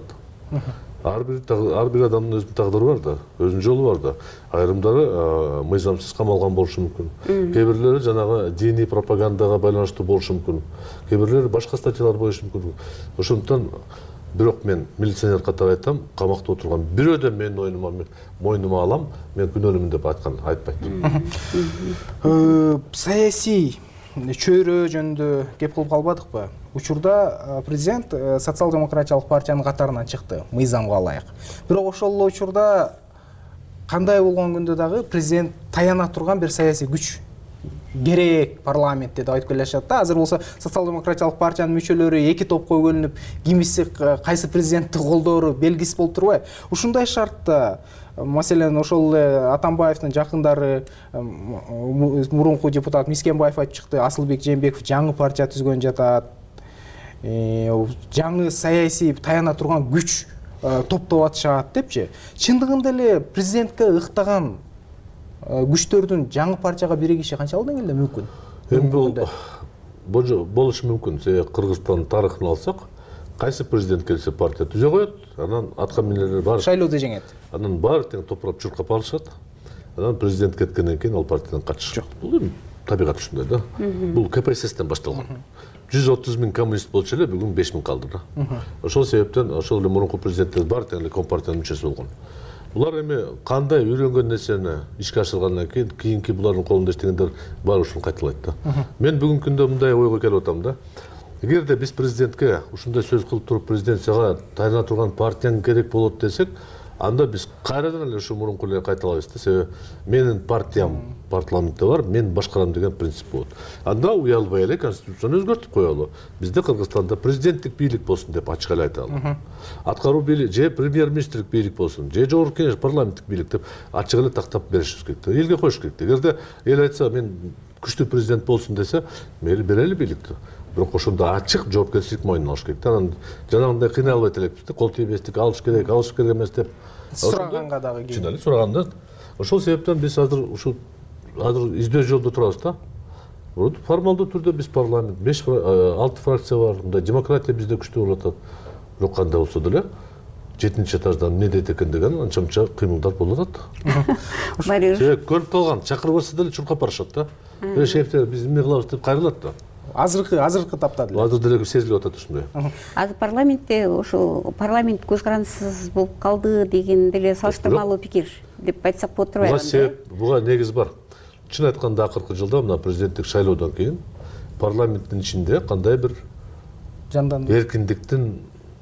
Ар бир адамдын өзүнүн тагдыры бар да, өзүнүн жолу бар да. Айрымдары мыйзамсыз камалган болушу мүмкүн. Кээ бирлери жанагы диний пропагандага байланыштуу болушу мүмкүн. Кээ бирлери башка статьялар болушу мүмкүн. Ошондуктан бирок мен милиционер катары айтам, камакта отурган бирөөдө менин мойнума алам, мен күнөөлүүмүн деп айтпайт. Саясий чөйрө жөнүндө кеп кылып калбадыкпы? Учурда президент социал-демократиялык партиянын катарынан чыкты, мыйзамга ылайык. Бирок ошол эле учурда кандай болгон күндө дагы президент таяна турган бир саясий күч керек парламентте деп айтып келишет да. Азыр болсо социал-демократиялык партиянын мүчөлөрү эки топко бөлүнүп, кимиси кайсы президентти колдоору белгисиз болуп турбайбы? Ушундай шартта, маселен, ошол эле Атамбаевдин жакындары, мурунку депутат Мискенбаев айтып чыкты, Асылбек Жээнбеков жаңы партия түзгөн жатат. Жаңы саясий таяна турган күч топтоп атышат депчи. Чындыгында эле президентке ыктаган күчтөрдүн жаңы партияга биригиши канчалык деңгээлде мүмкүн? Эми бул болушу мүмкүн. Кыргызстан тарыхын алсак, кайсы президент келсе партия түзө коет, анан атка минерлер бар. Шайлоодо жеңет. Анан баары тең топурап чуркап алышат. Анан президент кеткенден кийин ал партиядан качышат. Бул эми табигат ушундай да. Бул КПССтен башталган. 130 миң коммунист болчу эле, бүгүн 5 миң калды да. Ошол себептен ошол эле мурунку президенттер баары тең эле компартиянын мүчөсү болгон. Булар эми кандай үйрөнгөн нерсени ишке ашыргандан кийин кийинки булардын колунда иштегендер бар ушуну кайталайт да. Мен бүгүнкү күндө мындай ойго келип атам да. Эгерде биз президентке ушундай сөз кылып туруп, президент сага таяна турган партияң керек болот десек, анда биз кайрадан эле ушу мурунку эле кайталайбыз да. Себеби менин партиям парламентте бар, мен башкарам деген принцип болот. Анда уялбай эле конституцияны өзгөртүп коелу. Бизде Кыргызстанда президенттик бийлик болсун деп ачык эле айталы. Аткаруу бийлик же премьер-министрлик бийлик болсун, же жогорку кеңеш парламенттик бийлик деп ачык эле тактап беришибиз керек. Элге коюш керек. Эгерде эл айтса, мен күчтүү президент болсун десе, мейли берели бийликти. Бирок ошондо ачык жоопкерчилик мойнуна алыш керек. Анан жанагындай кыйналбайт элекпиз да, кол тийбестик, алыш керек эмес деп. Сураганга дагы чын эле сураганда. Ошол себептен биз азыр издөө жолдо турабыз да. Формалдуу түрдө биз парламент 5-6 фракция бар. Мындай демократия бизде күчтүү болуп атат. Бирок кандай болсо деле 7-чи этаждан эмне дейт экен деген анча-мынча кыймылдар болуп атат. Себеп көрүп калган, чакырбаса деле чуркап барышат да. Шефтер биз эмне кылабыз деп кайрылат да. Азыркы тапта деле. Азыр деле сезилип атат ушундай. Азыр парламентте ошо парламент көз карандысыз болуп калды деген деле салыштырмалуу пикир деп айтсак болот турбайбы? Буга негиз бар. Чын айтканда акыркы жылда мына президенттик шайлоодон кийин парламенттин ичинде кандай бир эркиндиктин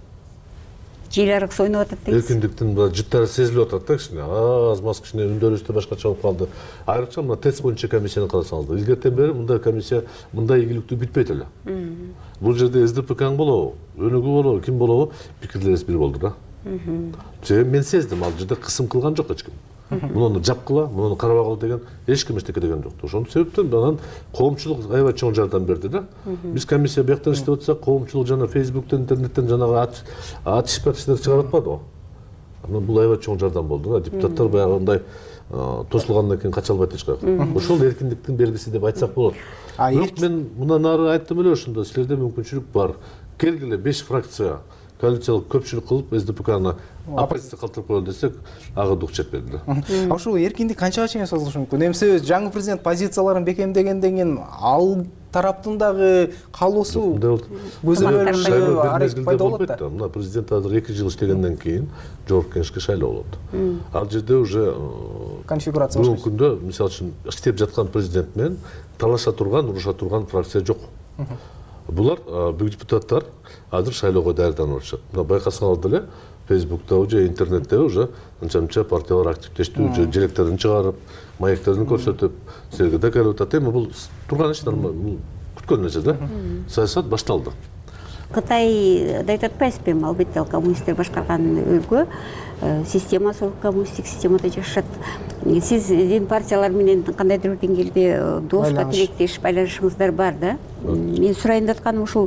жыйырык ойноп атат дейсиз. Эркиндиктин жыттары сезилип атат да кичине. Аз мас кичине үндөрүбүз да башкача болуп калды. Айрыкча мына тест боюнча комиссияны карасаңыздар. Илгертен бери мындай комиссия мындай ийгиликтүү бүтпөйт эле. Бул жерде СДПК болобу, Өнүгүү болобу, ким болобу, пикирлерибиз бир болду да. Себеби мен сездим, ал жерде кысым кылган жок эч ким. Муну жапкыла, муну карабагыла деген эч ким эчтеке деген жок. Ошон себептен анан коомчулук аябай чоң жардам берди да. Биз комиссия бияктан иштеп атсак, коомчулук жана Фейсбуктен, интернеттен жанагы атышпатыштар чыгарып атпады. Анан бул аябай чоң жардам болду да. Депутаттар баягы мындай тосулгандан кийин кача албайт эч кайга. Ошол эркиндиктин белгиси деп айтсак болот. Бирок мен мындан ары айттым эле ошондо, силерде мүмкүнчүлүк бар. Келгиле 5 фракция коалициялык көпчүлүк кылып СДПКны оппозиция калтырып коелу десек, ага дук четпеди да. Ошол эркиндик канчага чейин созулушу мүмкүн? Эмсе жаңы президент позицияларын бекемдегенден кийин ал тараптын дагы каалоосу көзөмөл аракет пайда болот да. Мына президент азыр 2 жыл иштегенден кийин жогорку кеңешке шайлоо болот. Ал жерде уже конфигурация бүгүнкү күндө мисалы үчүн иштеп жаткан президент менен талаша турган, уруша турган фракция жок. Булар бүк депутаттар азыр шайлоого даярданып атышат. Мына байкасаңар деле Фейсбукта же интернетте уже анча-мынча партиялар активдештүү, же желектерин чыгарып, маектерин көрсөтүп, силерге докладывать атат. Эми бул турган иш, күткөн нерсе да. Саясат башталды. Кытай да айтып атпайсызбы, албетте ал коммунисттер башкарган өлкө, системасы коммунисттик системада жашашат. Сиз дин партиялар менен кандайдыр бир деңгээлде дооска тилектеш байланышыңыздар бар да. Мен сурайын деп атканым ушул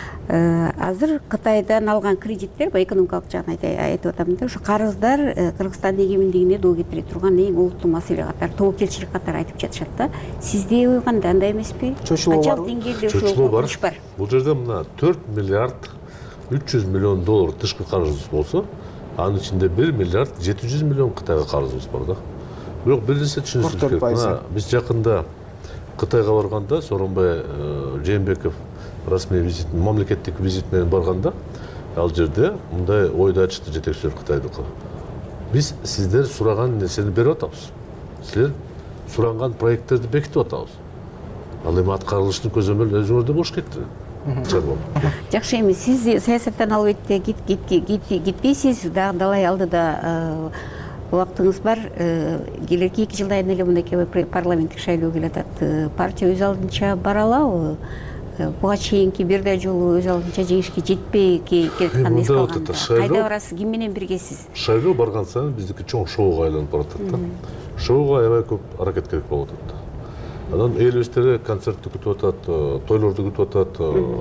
азыр Кытайдан алган кредиттер, экономикалык жагын айтып атам да, ошо карыздар Кыргызстандын эгемендигине доо кетире турган эң олуттуу маселе катары, тобокелчилик катары айтып жатышат да. Сизде кандай, андай эмеспи? Канчалык деңгээлде ушул бар? Бул жерде мына 4 миллиард 300 миллион доллар тышкы карызыбыз болсо, анын ичинде 1 миллиард 700 миллион Кытайга карызыбыз бар да. Бирок бир нерсе түшүнүшүбүз керек. Биз жакында Кытайга барганда Сооронбай Жээнбеков расмий визит, мамлекеттик визит менен барганда, ал жерде мындай ойду айтышты жетекчилер Кытайдыкы. Биз сиздер сураган нерсени берип атабыз. Силер суранган проекттерди бекитип атабыз. Ал эми аткарылыштын көзөмөлү өзүңөрдө болуш керек. Жакшы, эми сиз саясаттан албетте кетпейсиз, дагы далай алдыда убактыңыз бар. Келерки 2 жылдан эле мындай парламенттик шайлоо келатат. Партия өз алдынча бара алабы? Буга чейинки бир да жолу өз алдынча жеңишке жетпей келатканын эске алганда, кайда барасыз, ким менен биргесиз? Шайлоо барган сайын биздики чоң шоуга айланып баратат да. Шоуга аябай көп аракет керек болуп атат. Анан элибиздер концертти күтүп атат, тойлорду күтүп атат,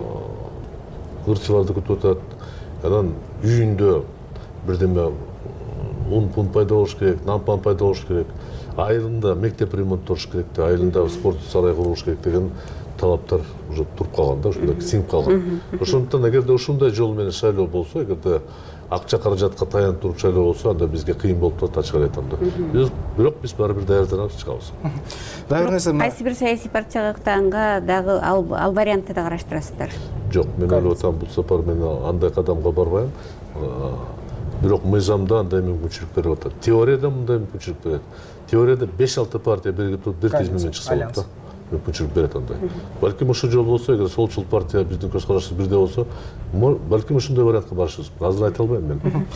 ырчыларды күтүп атат. Анан үйүндө бирдеме пун пайда болуш керек, нампан пайда болуш керек. Айылында мектеп ремонттолуш керек, айылында спорт сарай курулуш керек деген талаптар уже туруп калган да, ушундай сиңип калган. Ошондуктан эгерде ушундай жол менен шайлоо болсо, эгерде акча каражатка таянып туруп шайлоо болсо, анда бизге кыйын болуп турат, ачык эле айтам да. Бирок биз баары бир даярданабыз, чыгабыз. Дагы бир нерсе, кайсы бир саясий партияга дагы ал вариантты да караштырасыздар? Жок, мен ойлоп атам, бул сапар мен андай кадамга барбайм. Бирок мыйзамда андай мүмкүнчүлүк берип атат. Теорияда мындай мүмкүнчүлүк берет. Теорияда 5-6 партия биригип туруп бир тизмемен чыкса болот да. Мүмкүнчүлүк берет андай. Балким ушул жол болсо, эгер солчул партия биздин көз карашыбыз бирдей болсо, балким ушундай вариантка барышыбыз. Азыр айта албайм мен.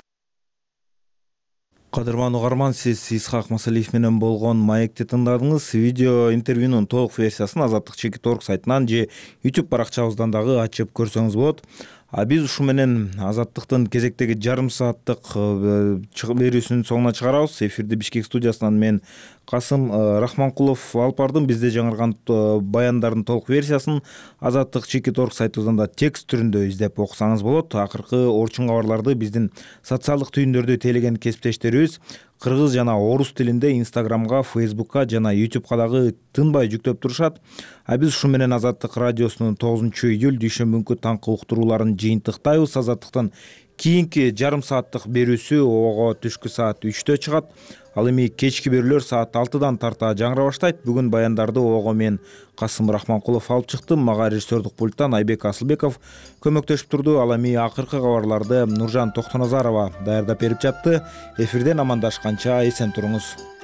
Кадырман угарман, сиз Исхак Масалиев менен болгон маекти тыңдадыңыз. Видео интервьюнун толук версиясын Азаттык Чекит.org сайтынан же YouTube баракчабыздан дагы ачып көрсөңүз болот. Биз ушу менен Азаттыктын кезектеги жарым сааттык берүүсүнүн соңуна чыгарабыз. Эфирди Бишкек студиясынан мен Касым Рахманкулов алып бардым. Бизде жаңырган баяндардын толук версиясын Азаттык Чекит.орг сайтыбыздан да текст түрүндө издеп окусаңыз болот. Акыркы орчун кабарларды биздин социалдык түйүндөрдө тейлеген кесиптештерибиз кыргыз жана орус тилинде Инстаграмга, Фейсбукка жана Ютубка дагы тынбай жүктөп турушат. Биз ушу менен Азаттык радиосунун 9-июль дүйшөмбүнкү таңкы уктурууларын жыйынтыктайбыз. Азаттыктын кийинки жарым сааттык берүүсү ого түшкү саат 3-тө чыгат. Ал эми кечки берүүлөр саат 6-дан тарта жаңыра баштайт. Бүгүн баяндарды ого мен Касым Рахманкулов алып чыктым. Мага режиссердук пульттан Айбек Асылбеков көмөктөшүп турду. Ал эми акыркы кабарларды Нуржан Токтоназарова даярдап берип жатты. Эфирден амандашканча эсен туруңуз.